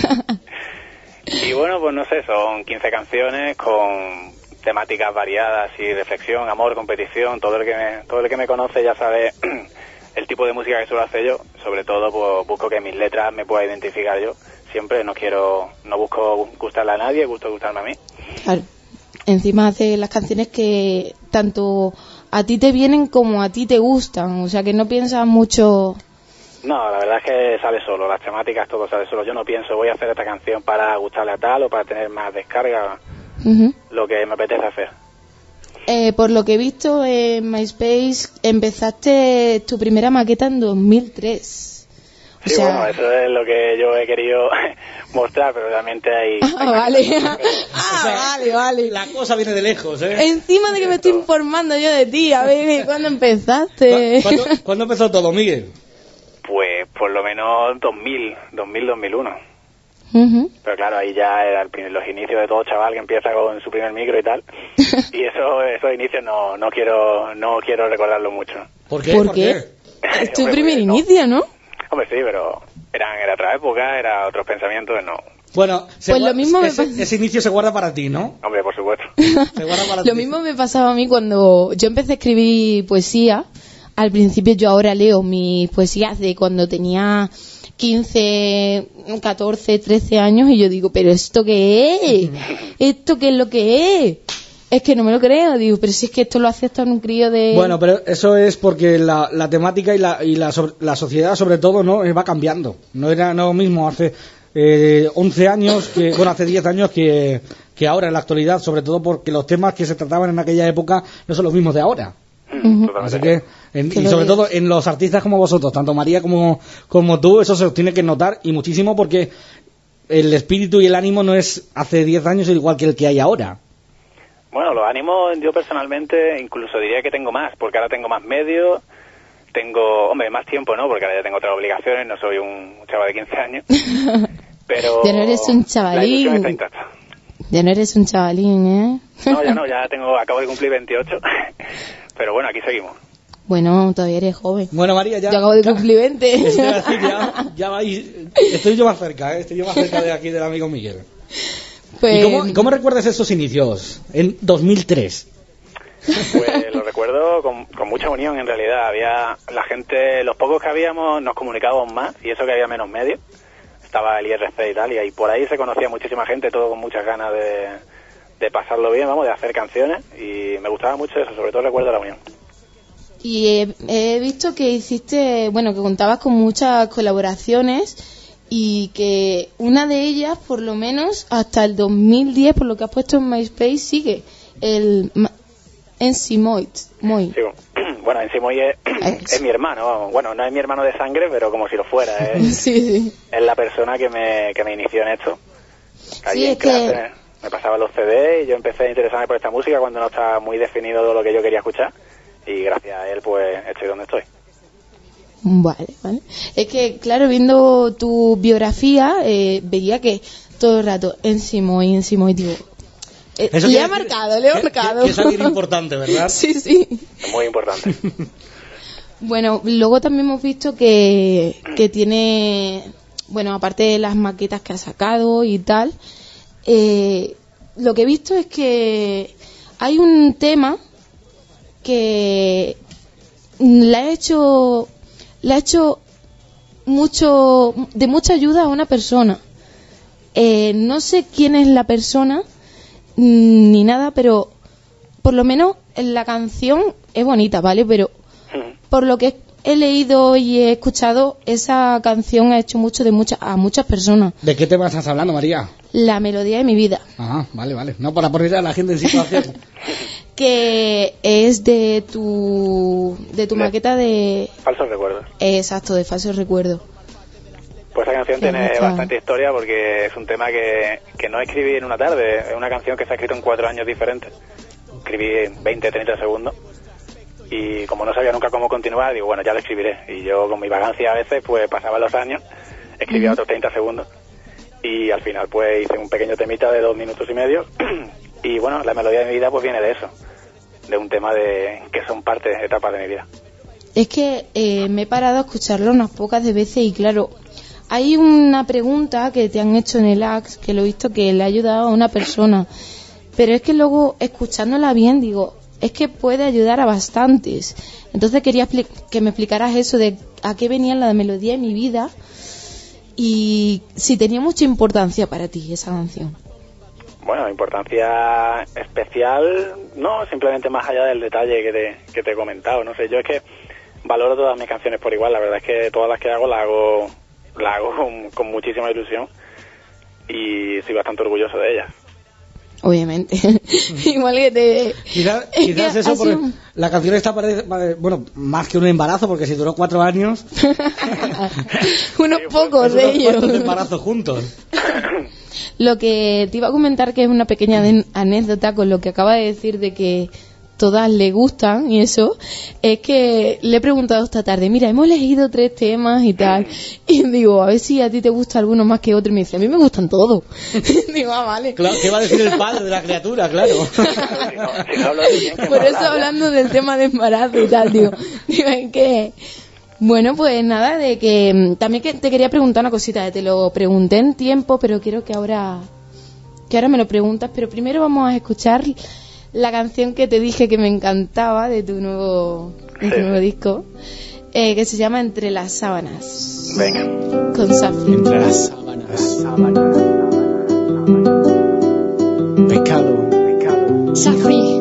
Y bueno, pues no sé, son 15 canciones con temáticas variadas y reflexión, amor, competición. Todo el que me conoce ya sabe el tipo de música que suelo hacer yo. Sobre todo pues busco que mis letras me pueda identificar yo. Siempre no busco gustarle a nadie, busco gustarme a mí. Claro. Encima hace las canciones que tanto a ti te vienen como a ti te gustan, o sea que no piensas mucho. No, la verdad es que sale solo, las temáticas todo sale solo. Yo no pienso voy a hacer esta canción para gustarle a tal o para tener más descarga. Uh-huh. Lo que me apetece hacer. Por lo que he visto en MySpace, empezaste tu primera maqueta en 2003. Sí, bueno, eso es lo que yo he querido mostrar, pero realmente hay... Vale. Vale. La cosa viene de lejos, ¿eh? Encima de que me estoy informando yo de ti, a ver, ¿cuándo empezaste? ¿Cuándo empezó todo, Miguel? Pues por lo menos 2001. Uh-huh. Pero claro, ahí ya eran los inicios de todo chaval que empieza con su primer micro y tal. Y esos inicios no quiero recordarlo mucho. ¿Por qué? ¿Por qué? Es tu primer inicio, ¿no? Hombre, sí, pero era otra época, era otros pensamientos, no. Bueno, pues lo mismo ese inicio se guarda para ti, ¿no? Hombre, por supuesto. Se guarda para ti. Lo mismo me pasaba a mí cuando yo empecé a escribir poesía. Al principio yo ahora leo mis poesías de cuando tenía 15, 14, 13 años y yo digo, ¿pero esto qué es? ¿Esto qué es lo que es? Es que no me lo creo, digo, pero si es que esto lo hace hasta un crío de... Bueno, pero eso es porque la temática y la sociedad, sobre todo, no va cambiando. No era lo mismo hace 11 años, hace 10 años que ahora en la actualidad, sobre todo porque los temas que se trataban en aquella época no son los mismos de ahora. Uh-huh. Así que, y sobre todo en los artistas como vosotros, tanto María como tú, eso se os tiene que notar y muchísimo porque el espíritu y el ánimo no es hace 10 años igual que el que hay ahora. Bueno, los ánimos yo personalmente incluso diría que tengo más, porque ahora tengo más medios, más tiempo, ¿no? Porque ahora ya tengo otras obligaciones, no soy un chaval de 15 años, pero... Ya no eres un chavalín. La ilusión está intacta. Ya no eres un chavalín, ¿eh? No, ya acabo de cumplir 28, pero bueno, aquí seguimos. Bueno, todavía eres joven. Bueno, María, ya... Yo acabo de cumplir 20. Ya vais... Estoy yo más cerca, ¿eh? Estoy yo más cerca de aquí del amigo Miguel. Pues... ¿Y cómo recuerdas esos inicios en 2003? Pues lo recuerdo con mucha unión en realidad. Había la gente, los pocos que habíamos nos comunicábamos más y eso que había menos medios. Estaba el IRC y tal y por ahí se conocía muchísima gente, todo con muchas ganas de pasarlo bien, de hacer canciones y me gustaba mucho eso, sobre todo recuerdo la unión. Y he visto que que contabas con muchas colaboraciones y que una de ellas, por lo menos hasta el 2010, por lo que has puesto en MySpace, sigue el MC Moy. Sí, bueno, MC Moy es mi hermano, bueno, no es mi hermano de sangre, pero como si lo fuera. Sí. Es la persona que me inició en esto. Sí, es que... Me pasaba los CD y yo empecé a interesarme por esta música cuando no estaba muy definido lo que yo quería escuchar y gracias a él pues estoy donde estoy. Vale. Es que, claro, viendo tu biografía, veía que todo el rato MC Moy, digo... le he marcado. Que es alguien importante, ¿verdad? Sí. Es muy importante. Bueno, luego también hemos visto que tiene bueno, aparte de las maquetas que ha sacado y tal, lo que he visto es que hay un tema que le ha hecho de mucha ayuda a una persona. No sé quién es la persona ni nada, pero por lo menos la canción es bonita, ¿vale? Pero por lo que he leído y he escuchado, esa canción ha hecho mucho a muchas personas. ¿De qué tema estás hablando, María? La melodía de mi vida. Ajá, vale. No, para poner a la gente en situación. Que es de tu maqueta de... Falsos recuerdos. Exacto, de Falsos recuerdos. Pues esa canción tiene bastante historia porque es un tema que no escribí en una tarde. Es una canción que se ha escrito en 4 años diferentes. Escribí 20, 30 segundos. Y como no sabía nunca cómo continuar, digo, bueno, ya lo escribiré. Y yo, con mi vagancia a veces, pues pasaban los años, escribía otros 30 segundos. Y al final, pues hice un pequeño temita de 2 minutos y medio. Y bueno, la melodía de mi vida, pues viene de eso. De un tema que son etapas de mi vida. Es que me he parado a escucharlo unas pocas de veces y claro, hay una pregunta que te han hecho en el AX, que lo he visto que le ha ayudado a una persona. Pero es que luego, escuchándola bien, digo, es que puede ayudar a bastantes. Entonces quería que me explicaras eso de a qué venía la melodía de mi vida y si tenía mucha importancia para ti esa canción. Bueno, importancia especial, no, simplemente más allá del detalle que te he comentado. No sé, yo es que valoro todas mis canciones por igual. La verdad es que todas las que hago, la hago con muchísima ilusión y estoy bastante orgulloso de ellas. Obviamente. Igual que te... Quizás eso, porque la canción está bueno, más que un embarazo, porque si duró 4 años... unos pocos de ellos. Unos embarazos juntos. Lo que te iba a comentar, que es una pequeña anécdota con lo que acaba de decir de que todas le gustan y eso, es que le he preguntado esta tarde, mira, hemos elegido 3 temas y tal, y digo, a ver si a ti te gusta alguno más que otro, y me dice, a mí me gustan todos. Digo, vale. Claro, ¿qué va a decir el padre de la criatura? Claro. Por eso, hablando del tema de embarazo y tal, digo, es que... Bueno, pues nada, de que también te quería preguntar una cosita, te lo pregunté en tiempo, pero quiero que ahora me lo preguntas, pero primero vamos a escuchar la canción que te dije que me encantaba de tu nuevo disco, que se llama Entre las sábanas. Venga. Con Safi. Entre las sábanas. Pecado. Safi.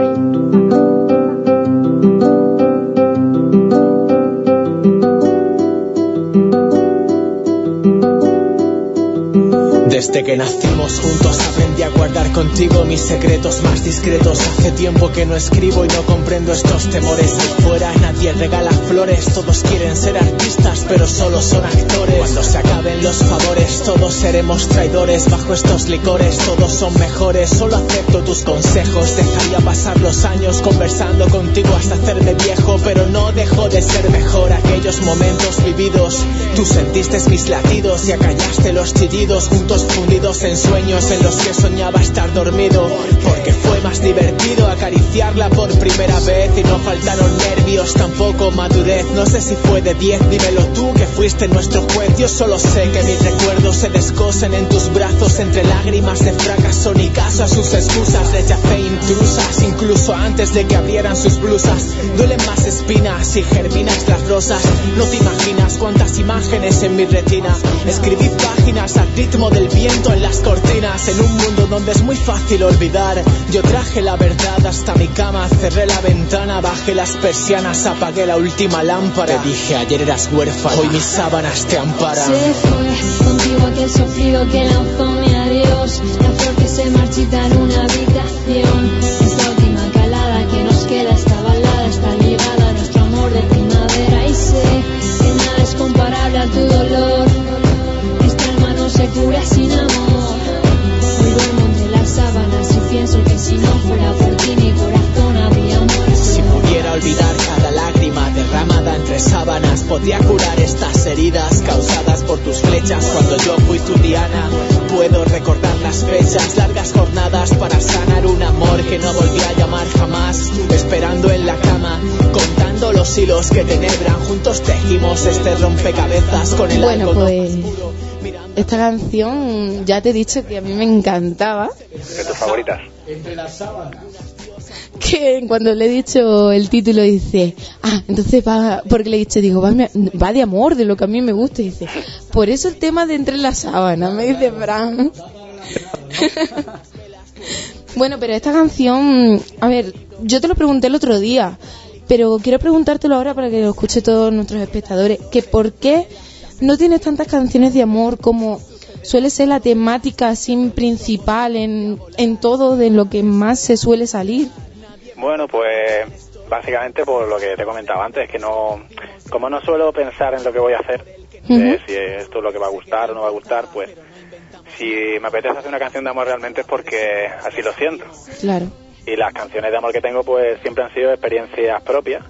Desde que nacimos juntos aprendí a guardar contigo mis secretos más discretos. Hace tiempo que no escribo y no comprendo estos temores. Ahí fuera nadie regala flores, todos quieren ser artistas pero solo son actores. Cuando se acaben los favores todos seremos traidores. Bajo estos licores todos son mejores. Solo acepto tus consejos, dejaría pasar los años conversando contigo hasta hacerme viejo, pero no dejo de ser mejor. Aquellos momentos vividos, tú sentiste mis latidos y acallaste los chillidos. Juntos fundidos en sueños en los que soñaba estar dormido, porque fue más divertido acariciarla por primera vez y no faltaron nervios, tampoco madurez. No sé si fue de 10, dímelo tú que fuiste nuestro juez. Yo solo sé que mis recuerdos se descosen en tus brazos entre lágrimas de fracaso. Ni caso a sus excusas, rechacé intrusas incluso antes de que abrieran sus blusas. Duelen más espinas y germinas las rosas. No te imaginas cuántas imágenes en mi retina. Escribí páginas al ritmo del viento en las cortinas. En un mundo donde es muy fácil olvidar, yo traje la verdad hasta mi cama. Cerré la ventana, bajé las persianas, apagué la última lámpara. Te dije ayer eras huérfano, hoy mis sábanas te amparan. Se fue contigo aquel sofrido que lanzó mi adiós. La flor que se marchita en una habitación. Es la última calada que nos queda. Esta balada está ligada a nuestro amor de primavera. Y sé que nada es comparable a tu dolor. Esta alma no se cura sin amor. Hoy duermo entre las sábanas y pienso que si no fuera por ti mi corazón habría muerto. Si pudiera olvidar cada lágrima derramada entre sábanas, podría curar estas heridas causadas por tus flechas cuando yo fui tu diana. Puedo recordar las fechas, largas jornadas para sanar un amor que no volví a llamar jamás. Esperando en la cama, contando los los hilos que tenebran. Juntos tejimos este rompecabezas con el Bueno, algodón pues más puro. esta canción ya te he dicho que a mí me encantaba. ¿De tus favoritas? Entre las sábanas. Que cuando le he dicho el título dice, entonces va, porque le he dicho, digo, va de amor, de lo que a mí me gusta, y dice, por eso el tema de Entre las sábanas, me dice Fran. Bueno, pero esta canción, a ver, yo te lo pregunté el otro día, pero quiero preguntártelo ahora para que lo escuche todos nuestros espectadores, que por qué no tienes tantas canciones de amor como suele ser la temática así principal en todo de lo que más se suele salir. Bueno, pues básicamente por lo que te comentaba antes, que no, como no suelo pensar en lo que voy a hacer, si esto es lo que va a gustar o no va a gustar, pues si me apetece hacer una canción de amor realmente es porque así lo siento. Claro. Y las canciones de amor que tengo pues siempre han sido experiencias propias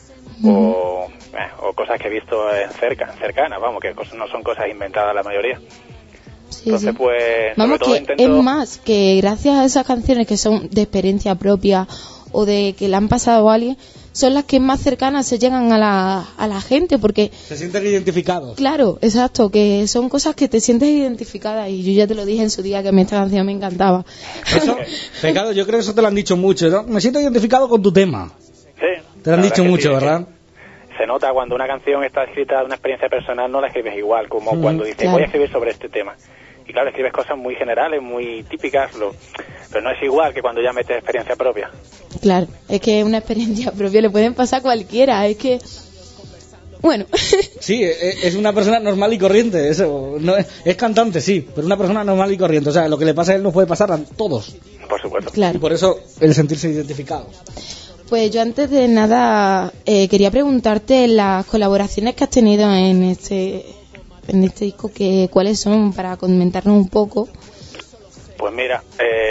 o cosas que he visto cercanas, vamos, que no son cosas inventadas la mayoría. Sí, entonces sí. pues vamos, sobre todo que intento... es más que gracias a esas canciones que son de experiencia propia o de que le han pasado a alguien, son las que más cercanas se llegan a la gente, porque se sienten identificados. Claro, exacto, que son cosas que te sientes identificada, y yo ya te lo dije en su día que a mí esta canción me encantaba. Eso, Pecado, yo creo que eso te lo han dicho mucho, ¿no? Me siento identificado con tu tema. Sí. Te lo han dicho mucho, sí, ¿verdad? Se nota cuando una canción está escrita de una experiencia personal, no la escribes igual, como cuando dices, claro, voy a escribir sobre este tema. Y claro, escribes cosas muy generales, muy típicas, pero no es igual que cuando ya metes experiencia propia. Claro, es que una experiencia propia le pueden pasar a cualquiera, es que... Bueno. Sí, es una persona normal y corriente, eso. No es cantante, sí, pero una persona normal y corriente. O sea, lo que le pasa a él nos puede pasar a todos. Por supuesto. Claro. Y por eso el sentirse identificado. Pues yo antes de nada quería preguntarte las colaboraciones que has tenido en este disco, cuáles son, para comentarnos un poco. Pues mira,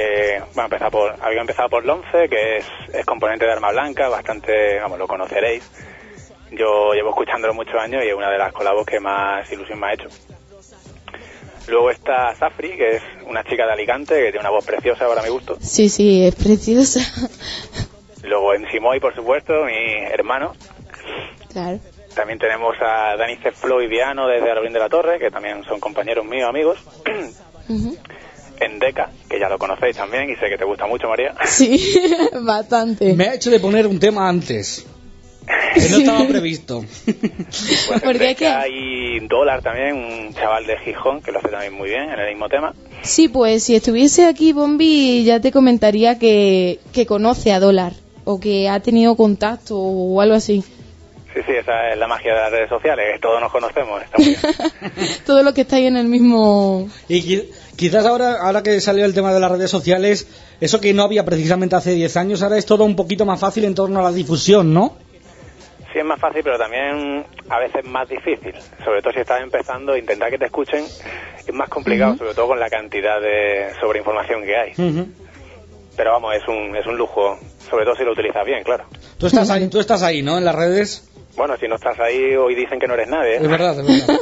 había empezado por Lonce, que es componente de Arma Blanca, bastante, vamos, lo conoceréis. Yo llevo escuchándolo muchos años y es una de las colabos que más ilusión me ha hecho. Luego está Safri, que es una chica de Alicante, que tiene una voz preciosa para mi gusto. Sí, es preciosa. Luego MC Moy, por supuesto, mi hermano. Claro. También tenemos a Dani Ceflo y Viano desde Alaurín de la Torre, que también son compañeros míos, amigos. Endeca, que ya lo conocéis también y sé que te gusta mucho, María. Sí, bastante. Me ha hecho de poner un tema antes, que no estaba previsto. Pues porque es que hay Dólar también, un chaval de Gijón que lo hace también muy bien en el mismo tema. Sí, pues si estuviese aquí Bombi ya te comentaría que conoce a Dólar o que ha tenido contacto o algo así. Sí, esa es la magia de las redes sociales, que todos nos conocemos. Está muy bien. Todo lo que está ahí en el mismo... Y quizás ahora que salió el tema de las redes sociales, eso que no había precisamente hace 10 años, ahora es todo un poquito más fácil en torno a la difusión, ¿no? Sí, es más fácil, pero también a veces más difícil. Sobre todo si estás empezando, intentar que te escuchen es más complicado, sobre todo con la cantidad de sobreinformación que hay. Pero vamos, es un lujo, sobre todo si lo utilizas bien, claro. Tú estás ahí, ¿no? En las redes. Bueno, si no estás ahí, hoy dicen que no eres nadie. Es verdad.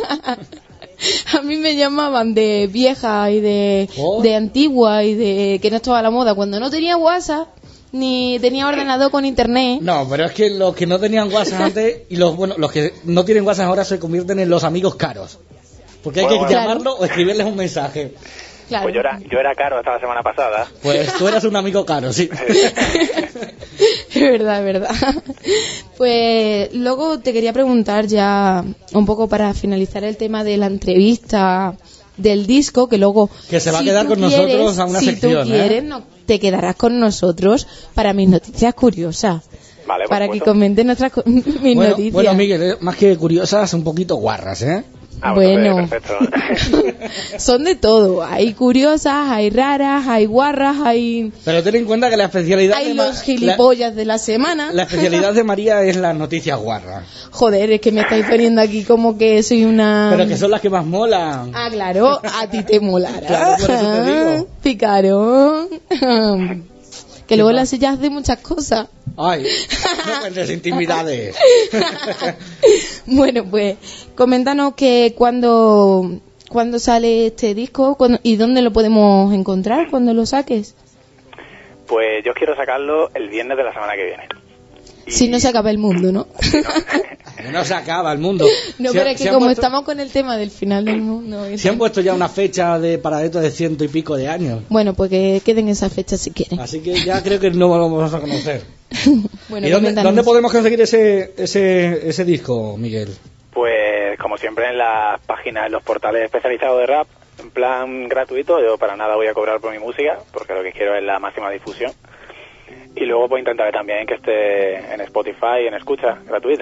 A mí me llamaban de vieja y de antigua y de que no estaba a la moda cuando no tenía WhatsApp ni tenía ordenador con internet. No, pero es que los que no tenían WhatsApp antes y los que no tienen WhatsApp ahora se convierten en los amigos caros. Porque hay que llamarlo o escribirles un mensaje. Claro. Pues yo era caro hasta la semana pasada. Pues tú eras un amigo caro, sí. Es verdad. Pues luego te quería preguntar ya un poco para finalizar el tema de la entrevista del disco, que luego... Que se va a quedar con nosotros a una sección, Si tú quieres, te quedarás con nosotros para mis noticias curiosas. Vale, para que comenten mis noticias. Bueno, Miguel, más que curiosas, un poquito guarras, ¿eh? Bueno, perfecto. Son de todo. Hay curiosas, hay raras, hay guarras, hay... Pero ten en cuenta que la especialidad... Hay los gilipollas de la semana. La especialidad de María es las noticias guarras. Joder, es que me estáis poniendo aquí como que soy una... Pero que son las que más molan. Ah, claro, a ti te molará. Claro, por eso te digo. Picarón. Que luego la silla hace muchas cosas. Ay, no cuentes intimidades. Bueno, pues coméntanos que cuándo sale este disco y dónde lo podemos encontrar cuando lo saques. Pues yo quiero sacarlo el viernes de la semana que viene. Si no se acaba el mundo, ¿no? No se acaba el mundo. No, pero es que como estamos con el tema del final del mundo... Se han puesto ya una fecha para dentro de 100 y pico de años. Bueno, pues que queden esa fecha si quieren. Así que ya creo que no lo vamos a conocer. Bueno, ¿Y dónde podemos conseguir ese disco, Miguel? Pues como siempre en las páginas, en los portales especializados de rap, en plan gratuito. Yo para nada voy a cobrar por mi música, porque lo que quiero es la máxima difusión. Y luego pues intentaré también que esté en Spotify, en escucha gratuita.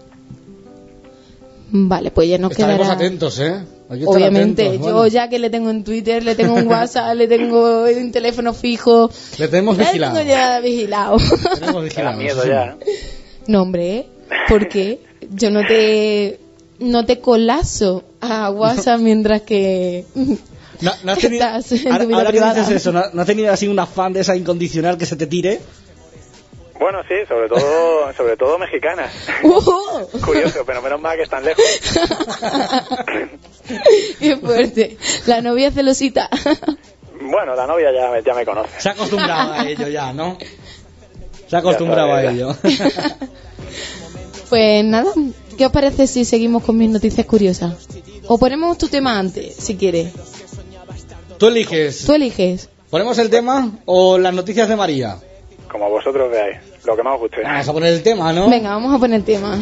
Vale, pues ya nos Estaremos quedará... atentos, ¿eh? Obviamente, atentos, yo bueno. ya que le tengo en Twitter, le tengo un WhatsApp, le tengo un teléfono fijo... Le tenemos vigilado. Le tengo ya vigilado. Tenemos Me da miedo ya. No, hombre, ¿por qué? Yo no te colazo a WhatsApp mientras que... No has tenido, estás en tu vida ahora que privada. dices eso, ¿no has tenido así una fan de esa incondicional que se te tire? Bueno, sí, sobre todo mexicanas. Curioso, pero menos mal que están lejos. Qué fuerte. La novia celosita. Bueno, la novia ya me conoce. Se ha acostumbrado a ello ya, ¿no? Se ha acostumbrado a ello. Pues nada, ¿qué os parece si seguimos con mis noticias curiosas? O ponemos tu tema antes, si quieres. Tú eliges. Tú eliges. ¿Ponemos el tema o las noticias de María? Como vosotros veáis, lo que más os guste. Vamos a poner el tema, ¿no? Venga, vamos a poner el tema.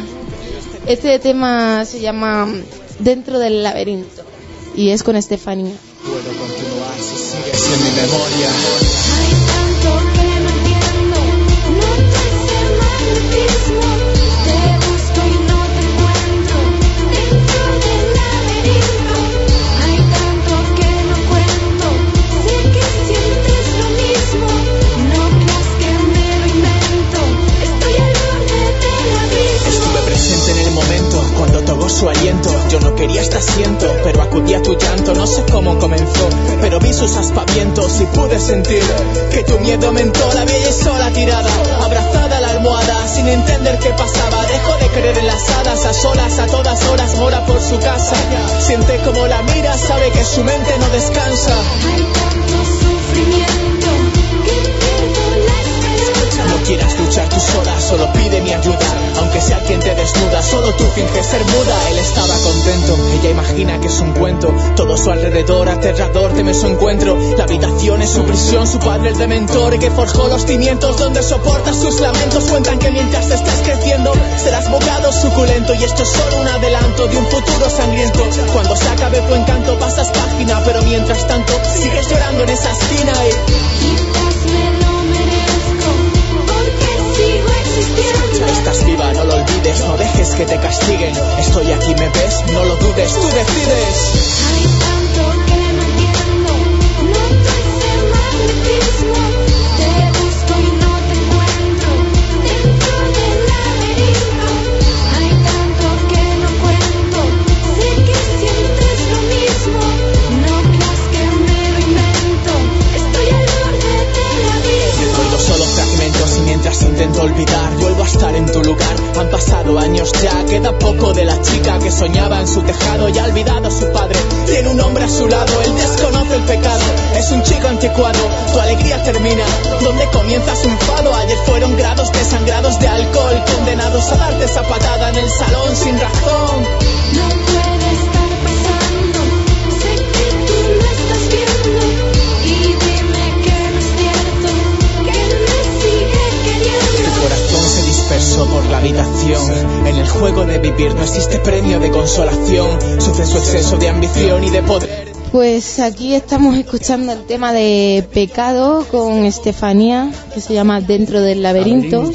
Este tema se llama Dentro del laberinto y es con Estefanía. Puedo continuar si sigues en mi memoria. Hay tanto que no entiendo, no te sé magnetismo. Te busco y no te encuentro dentro del laberinto. Hay tanto que no cuento, sé que sientes lo mismo. No creas que me lo invento, estoy al borde del abismo. Estuve presente en el momento cuando tocó su aliento. Yo no quería este asiento, pero acudí a tu llanto. No sé cómo comenzó, pero vi sus aspavientos y pude sentir que tu miedo aumentó. La vi ella sola tirada, abrazada a la almohada, sin entender qué pasaba. Dejó de creer en las hadas, a solas, a todas horas, mora por su casa. Siente como la mira, sabe que su mente no descansa. Hay tanto sufrimiento que pierdo la esperanza. No quieras luchar tú sola, solo pide mi ayuda. Aunque sea quien te desnuda, solo tú finges ser muda. Él estaba contento, ella imagina que es un cuento. Todo su alrededor aterrador, teme su encuentro. La habitación es su prisión, su padre el dementor que forjó los cimientos donde soporta sus lamentos. Cuentan que mientras estés creciendo serás bocado suculento. Y esto es solo un adelanto de un futuro sangriento. Cuando se acabe tu encanto pasas página, pero mientras tanto sigues llorando en esa esquina y... Quizás me lo merezco porque sigo existiendo. Estás viva, no lo olvides, no dejes que te castiguen. Estoy aquí, me ves, no lo dudes, tú decides. Hay tanto que no entiendo, no te sé magnetismo. Te busco y no te encuentro dentro del laberinto. Hay tanto que no cuento, sé que sientes lo mismo. No creas que me lo invento, estoy al borde del abismo. Recuerdo solo fragmentos y mientras intento olvidar vuelvo a estar en tu lugar. Han pasado años ya, queda poco de la chica que soñaba en su tejado y ha olvidado a su padre. Tiene un hombre a su lado, él desconoce el pecado. Es un chico anticuado, tu alegría termina donde comienzas un fado. Ayer fueron grados desangrados de alcohol, condenados a darte esa patada en el salón sin razón. No puede estar pasando, sé que tú lo estás viendo. Y dime que no es cierto, que me sigue queriendo. Tu corazón se dispersó por la habitación. En el juego de vivir no existe premio de consolación. Sufre su exceso de ambición y de poder. Pues aquí estamos escuchando el tema de Pecado con Estefanía, que se llama Dentro del laberinto.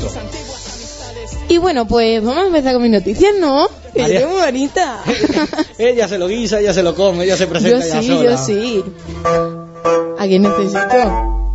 Y bueno, pues vamos a empezar con mis noticias, ¿no? Que María. es muy bonita. Ella se lo guisa, ella se lo come, ella se presenta ya sola. Yo sí. ¿A quién necesito?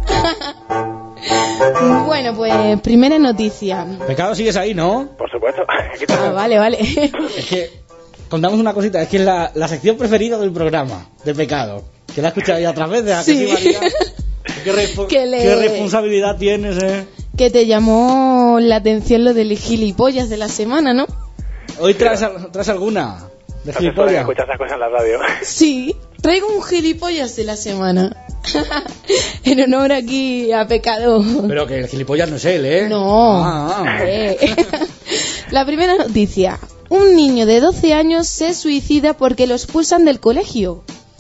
Bueno, pues primera noticia. Pecado, sigues ahí, ¿no? Por supuesto. Aquí Ah, estamos. vale. Es que contamos una cosita, es que es la sección preferida del programa, de Pecado. Que la he escuchado ya otra vez, de la que Sí. sí, María. ¿Qué responsabilidad tienes, Que te llamó la atención lo del gilipollas de la semana, ¿no? Hoy traes alguna de No se suelen gilipollas. escuchar esas cosas en la radio. Sí, traigo un gilipollas de la semana. En honor aquí a Pecado. Pero que el gilipollas no es él, ¿eh? No. La primera noticia. Un niño de 12 años se suicida porque lo expulsan del colegio.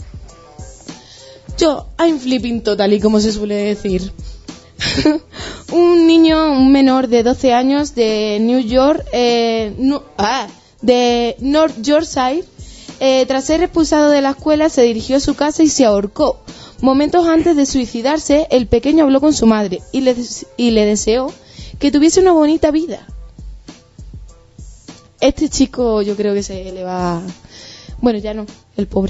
I'm flipping totally, como se suele decir. Un menor de 12 años de New York, de North Yorkshire, tras ser expulsado de la escuela, se dirigió a su casa y se ahorcó. Momentos antes de suicidarse, el pequeño habló con su madre y le deseó que tuviese una bonita vida. Este chico yo creo que se le va... Bueno, ya no, el pobre.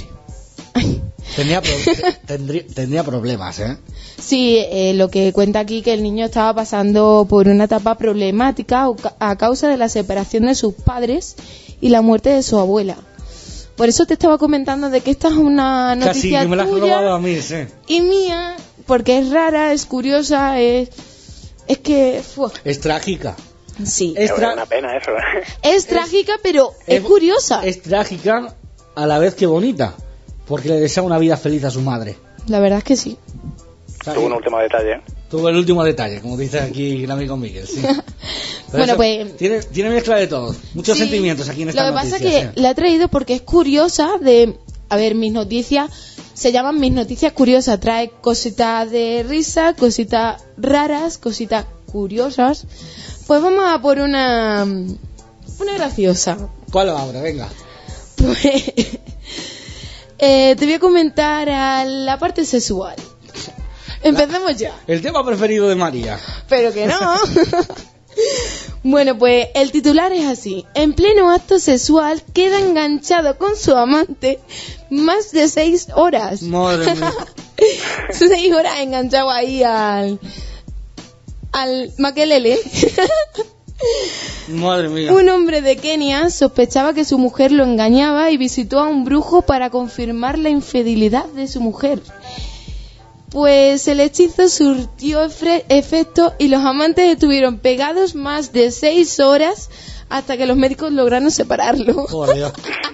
Tendría problemas, ¿eh? Sí, lo que cuenta aquí que el niño estaba pasando por una etapa problemática a causa de la separación de sus padres y la muerte de su abuela. Por eso te estaba comentando de que esta es una noticia casi, me la has tuya robado a mí, sí. Y mía, porque es rara, es curiosa, es que... Es trágica. Sí. Es una pena eso. Es trágica, pero es curiosa. Es trágica a la vez que bonita, porque le desea una vida feliz a su madre. La verdad es que sí. Tuvo un último detalle. Tuvo el último detalle, como dice aquí el amigo Miguel, sí. Bueno, pues... Tiene mezcla de todo. Muchos sentimientos aquí en esta noticia. Lo que pasa es que la he traído porque es curiosa de... A ver, mis noticias se llaman Mis Noticias Curiosas. Trae cositas de risa, cositas raras, cositas curiosas. Pues vamos a por una graciosa. ¿Cuál ahora? Venga. Pues... te voy a comentar a la parte sexual. Empecemos ya. El tema preferido de María. Pero que no. Bueno, pues el titular es así. En pleno acto sexual queda enganchado con su amante más de 6 horas. Madre mía. 6 horas enganchado ahí al maquelele. Madre mía. Un hombre de Kenia sospechaba que su mujer lo engañaba y visitó a un brujo para confirmar la infidelidad de su mujer. Pues el hechizo surtió efecto y los amantes estuvieron pegados más de 6 horas hasta que los médicos lograron separarlo. Por Dios.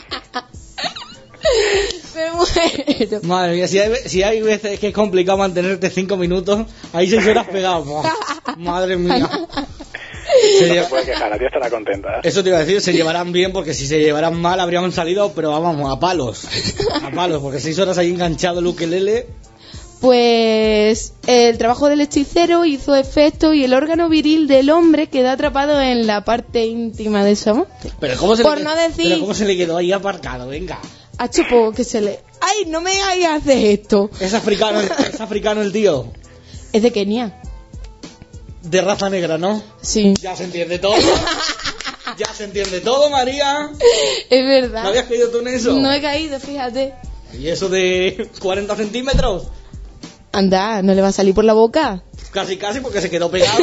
Pero bueno. Madre mía, si hay veces que es complicado mantenerte 5 minutos, hay 6 horas pegado. Madre mía. No se puede quejar, a ti estará contenta. Eso te iba a decir, se llevarán bien, porque si se llevaran mal habríamos salido, pero vamos, a palos, porque 6 horas ahí enganchado el ukelele. Pues el trabajo del hechicero hizo efecto y el órgano viril del hombre quedó atrapado en la parte íntima de su amante. Pero ¿cómo se, Por no decir... pero ¿cómo se le quedó ahí aparcado? Venga. A chupo que se le... ¡Ay, no me hagas hacer esto! Es africano el tío. Es de Kenia. De raza negra, ¿no? Sí. Ya se entiende todo. Ya se entiende todo, María. Es verdad. ¿No habías caído tú en eso? No he caído, fíjate. ¿Y eso de 40 centímetros? Anda, ¿no le va a salir por la boca? Casi, porque se quedó pegado.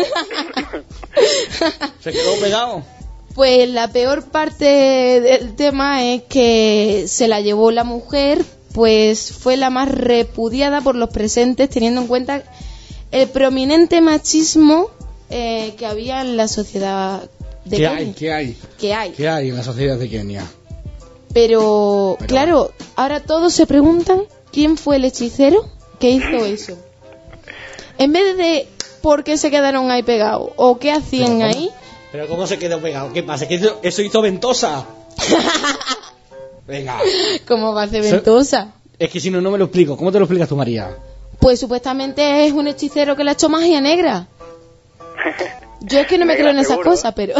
Se quedó pegado. Pues la peor parte del tema es que se la llevó la mujer, pues fue la más repudiada por los presentes, teniendo en cuenta el prominente machismo que había en la sociedad de Kenia. ¿Qué hay en la sociedad de Kenia? Pero claro, ahora todos se preguntan quién fue el hechicero que hizo eso. En vez de por qué se quedaron ahí pegados o qué hacían ahí. ¿Pero cómo se quedó pegado? ¿Qué pasa? ¿Que eso hizo Ventosa? Venga. ¿Cómo va a ser Ventosa? Es que si no, no me lo explico. ¿Cómo te lo explicas tú, María? Pues supuestamente es un hechicero que le ha hecho magia negra. Yo es que no me creo en esas cosas, pero...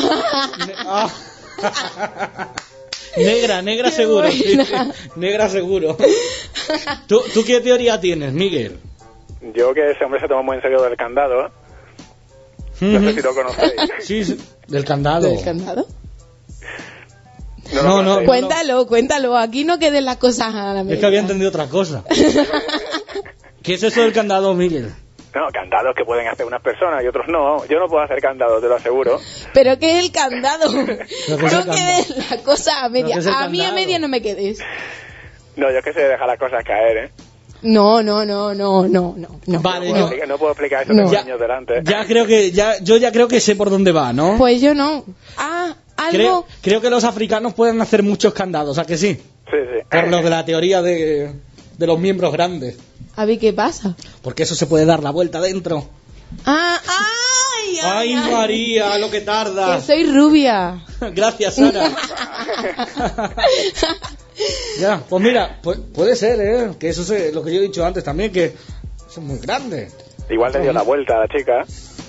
Negra seguro. Sí. Negra seguro. ¿Tú qué teoría tienes, Miguel? Yo que ese hombre se toma muy en serio del candado. No sé si lo conocéis. Sí, del candado. ¿Del candado? No. Cuéntalo. Aquí no queden las cosas a la medida. Es que había entendido otra cosa. ¿Qué es eso del candado, Miguel? No, candados que pueden hacer unas personas y otros no. Yo no puedo hacer candados, te lo aseguro. ¿Pero qué es el candado? No quedes la cosa a media. A mí a media no me quedes. No, yo es que sé dejar las cosas caer, ¿eh? No. Vale, no puedo explicar eso con niños delante. Yo ya creo que sé por dónde va, ¿no? Pues yo no. Algo... Creo que los africanos pueden hacer muchos candados, ¿a que sí? Sí. Por lo de la teoría de los miembros grandes. A ver qué pasa. Porque eso se puede dar la vuelta dentro. ¡Ay, María, lo que tarda! Que soy rubia. Gracias, Sara. Ya, pues mira, puede ser, que eso es lo que yo he dicho antes también, que son muy grandes. Igual le dio la vuelta a la chica.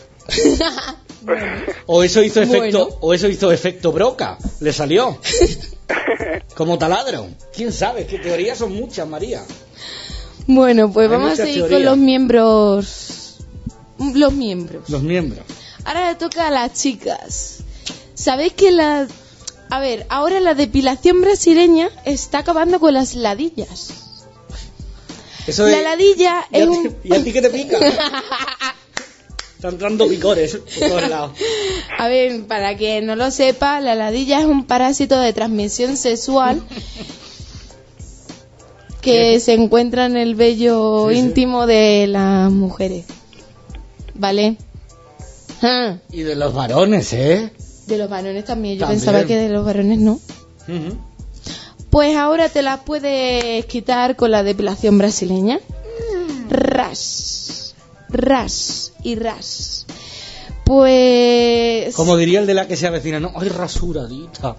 O eso hizo efecto broca, le salió. Como taladro. ¿Quién sabe? ¿Qué teorías son muchas, María? Bueno, pues Hay vamos a muchas seguir teorías. con los miembros. Los miembros. Ahora le toca a las chicas. ¿Sabéis que ahora la depilación brasileña está acabando con las ladillas? Eso La ladilla es un... ¿Y a ti qué te pica? Están dando picores por todos lados. A ver, para quien no lo sepa, la ladilla es un parásito de transmisión sexual que se encuentra en el vello íntimo de las mujeres. ¿Vale? Y de los varones, ¿eh? De los varones también. Yo pensaba que de los varones no. Uh-huh. Pues ahora te las puedes quitar con la depilación brasileña. Ras y ras. Pues... Como diría el de la que se avecina, ¿no? ¡Ay, rasuradita!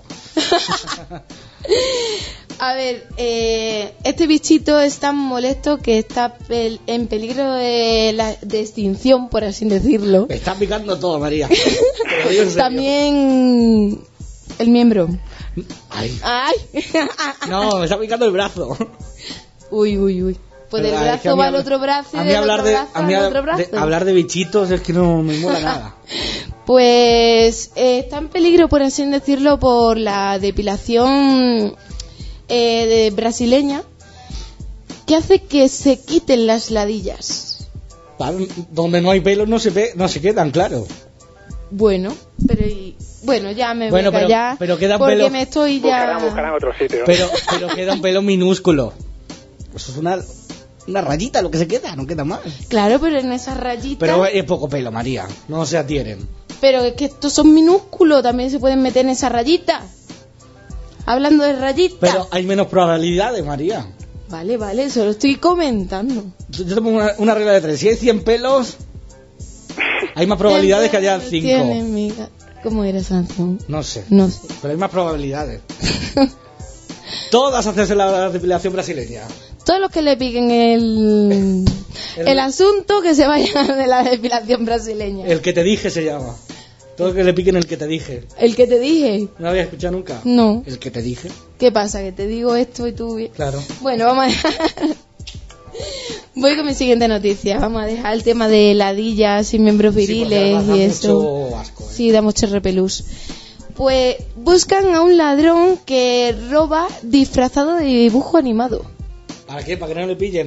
A ver, este bichito es tan molesto que está en peligro de extinción, por así decirlo. Me está picando todo, María. Te lo digo en serio. También el miembro. Ay. No, me está picando el brazo. Uy. Pues del brazo va al otro brazo y del otro brazo al otro brazo. Hablar de bichitos es que no me mola nada. Pues está en peligro, por así decirlo, por la depilación brasileña, que hace que se quiten las ladillas. Donde no hay pelos no se quedan, claro. Bueno, pero ya me voy a callar, pero queda un porque pelo... me estoy ya... Buscarán otro sitio. Pero queda un pelo minúsculo. Eso es una rayita lo que se queda, no queda más. Claro, pero en esas rayitas... Pero es poco pelo, María, no se atieren. Pero es que estos son minúsculos, también se pueden meter en esa rayita. Hablando de rayitas... Pero hay menos probabilidades, María. Vale, solo estoy comentando. Yo te pongo una regla de 3. Si hay 100 pelos, hay más probabilidades que haya 5. ¿Cómo era esa canción? No sé. Pero hay más probabilidades. Todas hacerse la depilación brasileña. Todos los que le piquen el asunto, que se vayan de la depilación brasileña. El que te dije se llama. Todo el que le piquen el que te dije. ¿El que te dije? ¿No lo habías escuchado nunca? No. ¿El que te dije? ¿Qué pasa? ¿Que te digo esto y tú...? Claro. Bueno, vamos a dejar... Voy con mi siguiente noticia. Vamos a dejar el tema de ladillas y miembros viriles y eso. Mucho asco, ¿eh? Sí, da mucho repelús. Pues buscan a un ladrón que roba disfrazado de dibujo animado. ¿Para qué? ¿Para que no le pillen?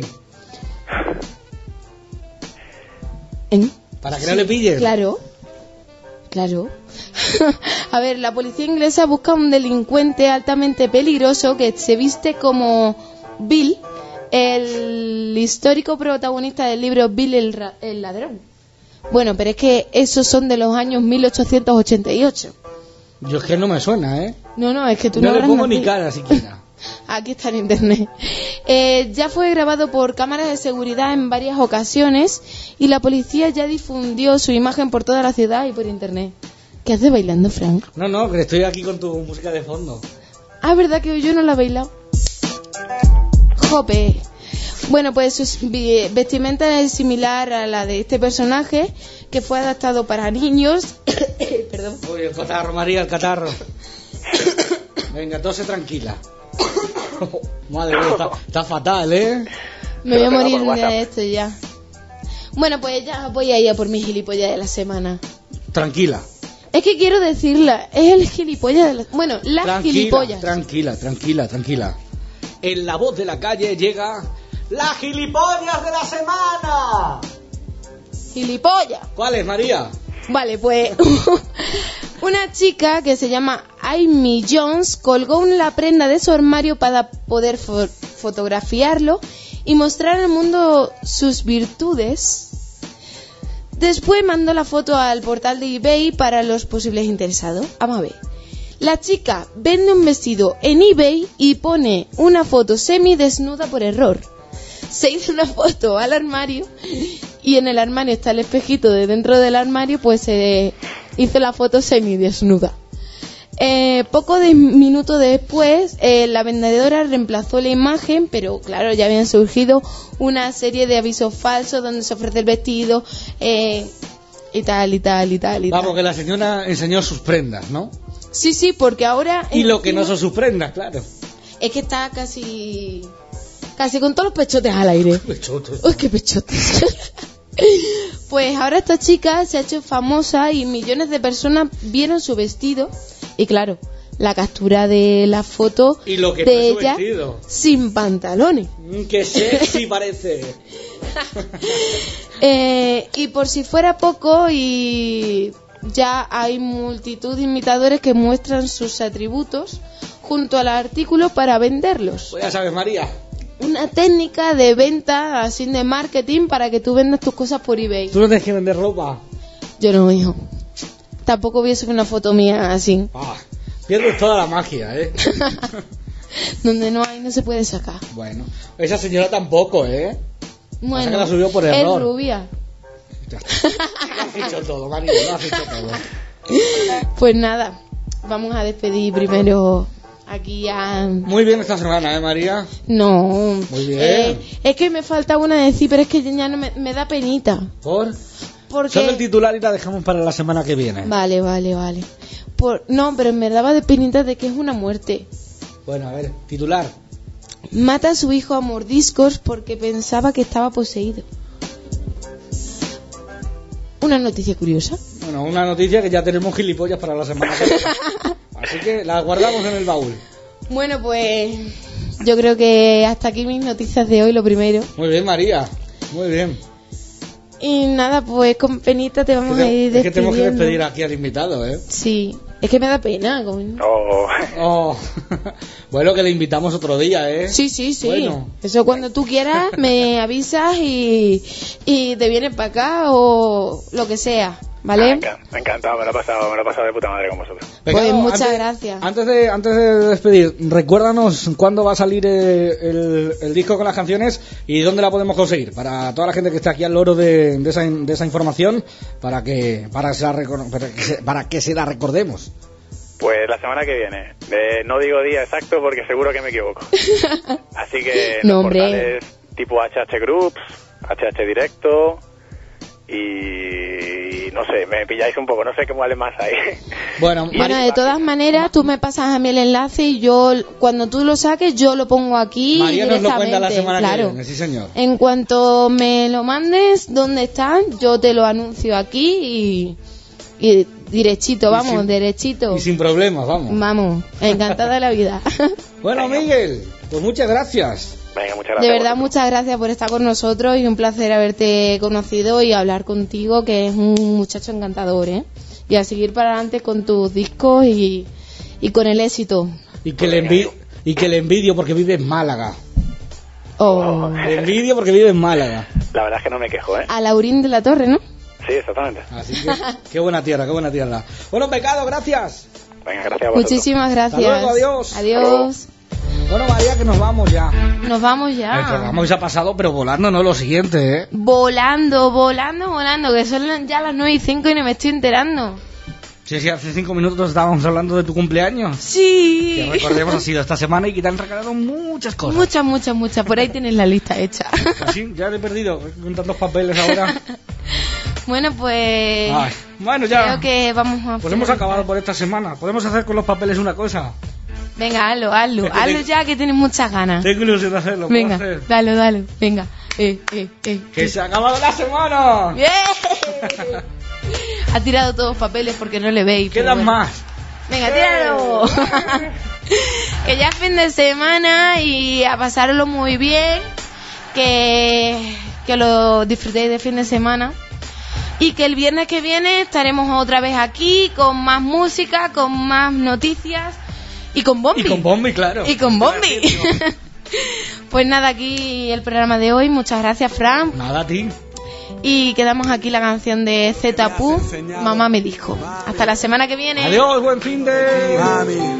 ¿Para que no le pillen? Claro. A ver, la policía inglesa busca a un delincuente altamente peligroso que se viste como Bill, el histórico protagonista del libro Bill el ladrón. Bueno, pero es que esos son de los años 1888. Yo es que no me suena, ¿eh? No, es que tú no le pongo nacido. ni cara siquiera. Aquí está en internet. Ya fue grabado por cámaras de seguridad en varias ocasiones y la policía ya difundió su imagen por toda la ciudad y por internet. ¿Qué haces bailando, Frank? No, que estoy aquí con tu música de fondo. Ah, ¿verdad que yo no la he bailado? Jope. Bueno, pues su vestimenta es similar a la de este personaje, que fue adaptado para niños. Perdón. Uy, el catarro, María, el catarro. Venga, tose tranquila. Madre mía, está fatal, ¿eh? Me voy a morir de esto ya. Bueno, pues ya voy a ir a por mi gilipollas de la semana. Tranquila. Es que quiero decirla, es el gilipollas de la... Bueno, las gilipollas. Tranquila. En La Voz de la Calle llega... ¡Las gilipollas de la semana! ¿Gilipollas? ¿Cuál es, María? Vale, pues... Una chica que se llama Amy Jones colgó la prenda de su armario para poder fotografiarlo y mostrar al mundo sus virtudes. Después mandó la foto al portal de eBay para los posibles interesados. Vamos a ver. La chica vende un vestido en eBay y pone una foto semi-desnuda por error. se hizo una foto al armario y en el armario está el espejito de dentro del armario, pues se hizo la foto semidesnuda. Poco de minutos después, la vendedora reemplazó la imagen, pero claro, ya habían surgido una serie de avisos falsos donde se ofrece el vestido y tal. Vamos, que la señora enseñó sus prendas, ¿no? Sí, porque ahora... Y lo que no son sus prendas, claro. Es que está casi con todos los pechotes al aire. Pechotes. Uy, qué pechotes. Pues ahora esta chica se ha hecho famosa y millones de personas vieron su vestido. Y claro, la captura de la foto y lo que de no ella vestido. Sin pantalones. Que sexy parece. Y por si fuera poco, y ya hay multitud de imitadores que muestran sus atributos junto al artículo para venderlos. Pues ya sabes, María. Una técnica de venta, así de marketing, para que tú vendas tus cosas por eBay. ¿Tú no tienes que vender ropa? Yo no, hijo. Tampoco voy a subir una foto mía así. Pierdes toda la magia, ¿eh? Donde no hay, no se puede sacar. Bueno, esa señora tampoco, ¿eh? Bueno, que la subió por error. Es rubia. Lo has dicho todo, María, lo has dicho todo. Pues nada, vamos a despedir primero aquí a... Muy bien esta semana, ¿eh, María? No. Muy bien. Es que me falta una de decir, pero es que ya no me da penita. ¿Por? Porque... Solo el titular y la dejamos para la semana que viene. Vale. No, pero me daba de penita de que es una muerte. Bueno, a ver, titular. Mata a su hijo a mordiscos porque pensaba que estaba poseído. Una noticia curiosa. Bueno, una noticia que ya tenemos gilipollas para la semana que viene. Así que la guardamos en el baúl. Bueno, pues yo creo que hasta aquí mis noticias de hoy, lo primero. Muy bien, María. Muy bien. Y nada, pues con penita te vamos a ir despidiendo. Es que tenemos que despedir aquí al invitado, ¿eh? Sí, es que me da pena. Bueno, que le invitamos otro día, ¿eh? Sí. Bueno. Eso cuando tú quieras me avisas y te vienes para acá o lo que sea, ¿vale? Me ha encantado, me lo he pasado de puta madre con vosotros. Venga, pues muchas gracias. gracias. Antes de despedir, recuérdanos cuándo va a salir el disco con las canciones y dónde la podemos conseguir. Para toda la gente que esté aquí al loro de esa información, para que se la recordemos. Pues la semana que viene. No digo día exacto porque seguro que me equivoco. Así que no, los portales tipo HH Groups, HH Directo y no sé, me pilláis un poco, no sé qué vale más ahí. Bueno, de todas maneras tú me pasas a mí el enlace y yo cuando tú lo saques yo lo pongo aquí. María nos lo cuenta la semana que viene, sí señor. En cuanto me lo mandes, ¿dónde están? Yo te lo anuncio aquí y derechito, derechito. Y sin problemas, vamos. Vamos, encantada de la vida. Bueno, Miguel, pues muchas gracias. Venga, muchas gracias. De verdad, muchas gracias por estar con nosotros y un placer haberte conocido y hablar contigo, que es un muchacho encantador, ¿eh? Y a seguir para adelante con tus discos y con el éxito. Y que le envidio porque vive en Málaga. Le envidio porque vive en Málaga. La verdad es que no me quejo, ¿eh? A Laurín de la Torre, ¿no? Sí, exactamente. Así que, qué buena tierra. Bueno, Pecado, gracias. Venga, gracias a vosotros. Muchísimas gracias. Hasta luego, adiós. Adiós. Bueno, María, que nos vamos ya. Nos vamos ya. El programa se ha pasado, pero volando, no lo siguiente, ¿eh? Volando, que son ya las 9:05 y no me estoy enterando. Sí, hace 5 minutos estábamos hablando de tu cumpleaños. Sí. Que recordemos ha sido esta semana y que te han regalado muchas cosas. Muchas. Por ahí tienes la lista hecha. Así, ya te he perdido con tantos papeles ahora. Bueno, pues... Bueno, ya. Creo que vamos a... Pues hemos acabado por esta semana. ¿Podemos hacer con los papeles una cosa? Venga, hazlo. Hazlo ya, que tienes muchas ganas. Tengo ilusión de hacerlo. Venga, dale. Venga. Que se ha acabado la semana. ¡Bien! Ha tirado todos los papeles porque no le veis. Quedan más. Venga, tíralo. Que ya es fin de semana y a pasarlo muy bien. Que lo disfrutéis de fin de semana. Y que el viernes que viene estaremos otra vez aquí con más música, con más noticias y con Bombi. Y con Bombi, claro. Y con Bombi. Pues nada, aquí el programa de hoy. Muchas gracias, Fran. Nada, a ti. Y quedamos aquí la canción de Zetapu, Mamá me dijo. Hasta la semana que viene. Adiós, buen fin de... Mami,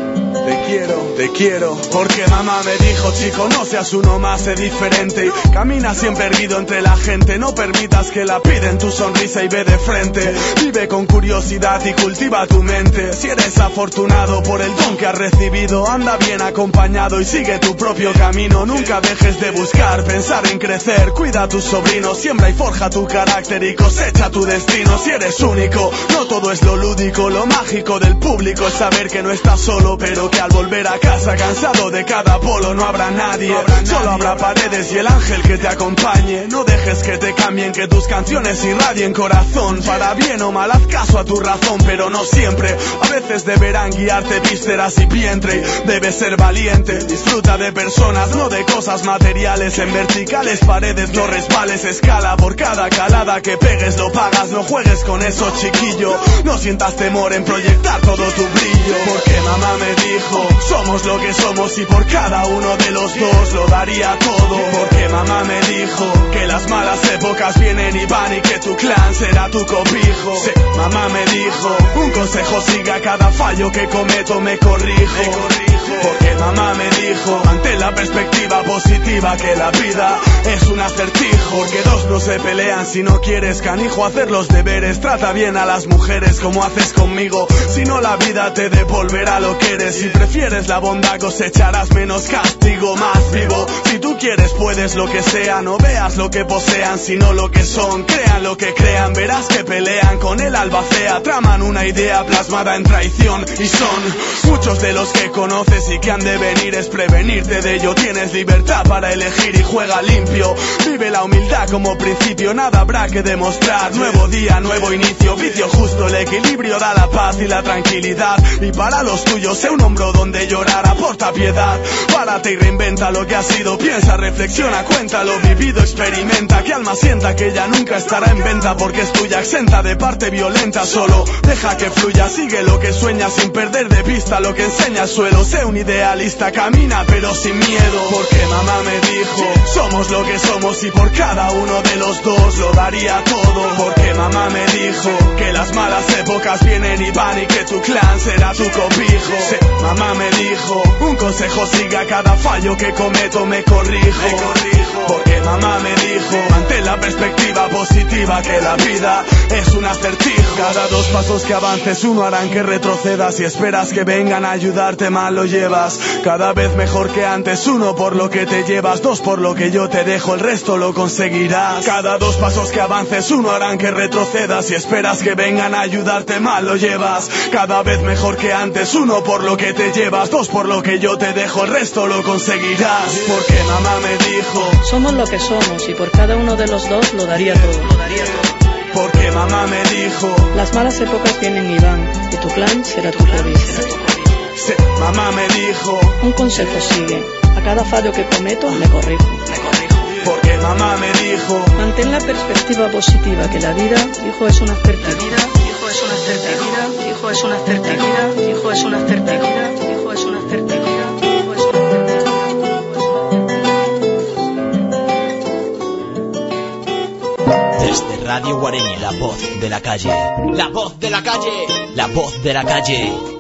te quiero. Porque mamá me dijo, chico, no seas uno más, sé diferente. Camina siempre erguido entre la gente, no permitas que la piden tu sonrisa y ve de frente. Vive con curiosidad y cultiva tu mente. Si eres afortunado por el don que has recibido, anda bien acompañado y sigue tu propio camino. Nunca dejes de buscar, pensar en crecer. Cuida a tus sobrinos, siembra y forja tu carácter y cosecha tu destino. Si eres único, no todo es lo lúdico. Lo mágico del público es saber que no estás solo, pero que al volver a casa cansado de cada polo no habrá nadie. Solo habrá paredes y el ángel que te acompañe. No dejes que te cambien, que tus canciones irradien corazón. Para bien o mal, haz caso a tu razón, pero no siempre. A veces deberán guiarte vísceras y vientre. Debes ser valiente, disfruta de personas, no de cosas materiales. En verticales paredes no resbales, escala por cada calada que pegues lo pagas. No juegues con eso, chiquillo, no sientas temor en proyectar todo tu brillo. Porque mamá me dijo, somos lo que somos y por cada uno de los dos lo daría todo. Porque mamá me dijo que las malas épocas vienen y van y que tu clan será tu cobijo. Sí, mamá me dijo, un consejo, siga cada fallo que cometo, me corrijo. Porque mamá me dijo, ante la perspectiva positiva, que la vida es un acertijo. Porque dos no se pelean si no quieres, canijo, hacer los deberes. Trata bien a las mujeres como haces conmigo, si no la vida te devolverá lo que eres. Si prefieres la bondad cosecharás menos castigo, más vivo. Si tú quieres puedes lo que sea, no veas lo que posean sino lo que son. Crean lo que crean, verás que pelean con el albacea. Traman una idea plasmada en traición y son muchos de los que conoces y que han de venir. Es prevenirte de ello, tienes libertad para elegir y juega limpio. Vive la humildad como principio, nada habrá que demostrar. Nuevo día, nuevo inicio, vicio justo, el equilibrio da la paz y la tranquilidad. Y para los tuyos sé un hombro donde llorar, aporta piedad. Párate y reinventa lo que ha sido, piensa, reflexiona, cuenta lo vivido, experimenta. Que alma sienta que ella nunca estará en venta, porque es tuya, exenta de parte violenta. Solo deja que fluya, sigue lo que sueña sin perder de vista lo que enseña el suelo. Sé un idealista, camina pero sin miedo. Porque mamá me dijo, somos lo que somos y por cada uno de los dos lo daría todo. Porque mamá me dijo que las malas épocas vienen y van y que tu clan será tu cobijo. Sí, mamá me dijo, un consejo, siga cada fallo que cometo, me corrijo. Porque mamá me dijo, mantén la perspectiva positiva, que la vida es un acertijo. Cada dos pasos que avances uno harán que retrocedas. Si esperas que vengan a ayudarte, mal lo llevas. Cada vez mejor que antes, uno por lo que te llevas, dos por lo que yo te dejo, el resto lo conseguirás. Cada dos pasos que avances uno harán que retrocedas. Si esperas que vengan a ayudarte, mal lo llevas. Cada vez mejor que antes, uno por lo que te llevas, dos por lo que yo te dejo, el resto lo conseguirás. Porque mamá me dijo, somos lo que somos y por cada uno de los dos lo daría todo. Porque mamá me dijo, las malas épocas vienen y van y tu clan será tu cobijo. Sí, mamá me dijo, un consejo, sigue, a cada fallo que cometo me corrijo. Porque mamá me dijo, mantén la perspectiva positiva, que la vida, hijo, es una certidumbre. Hijo es una certidumbre, hijo es una certidumbre, hijo es una certidumbre, hijo es una certidumbre. Desde Radio Guareña, la voz de la calle. La voz de la calle. La voz de la calle.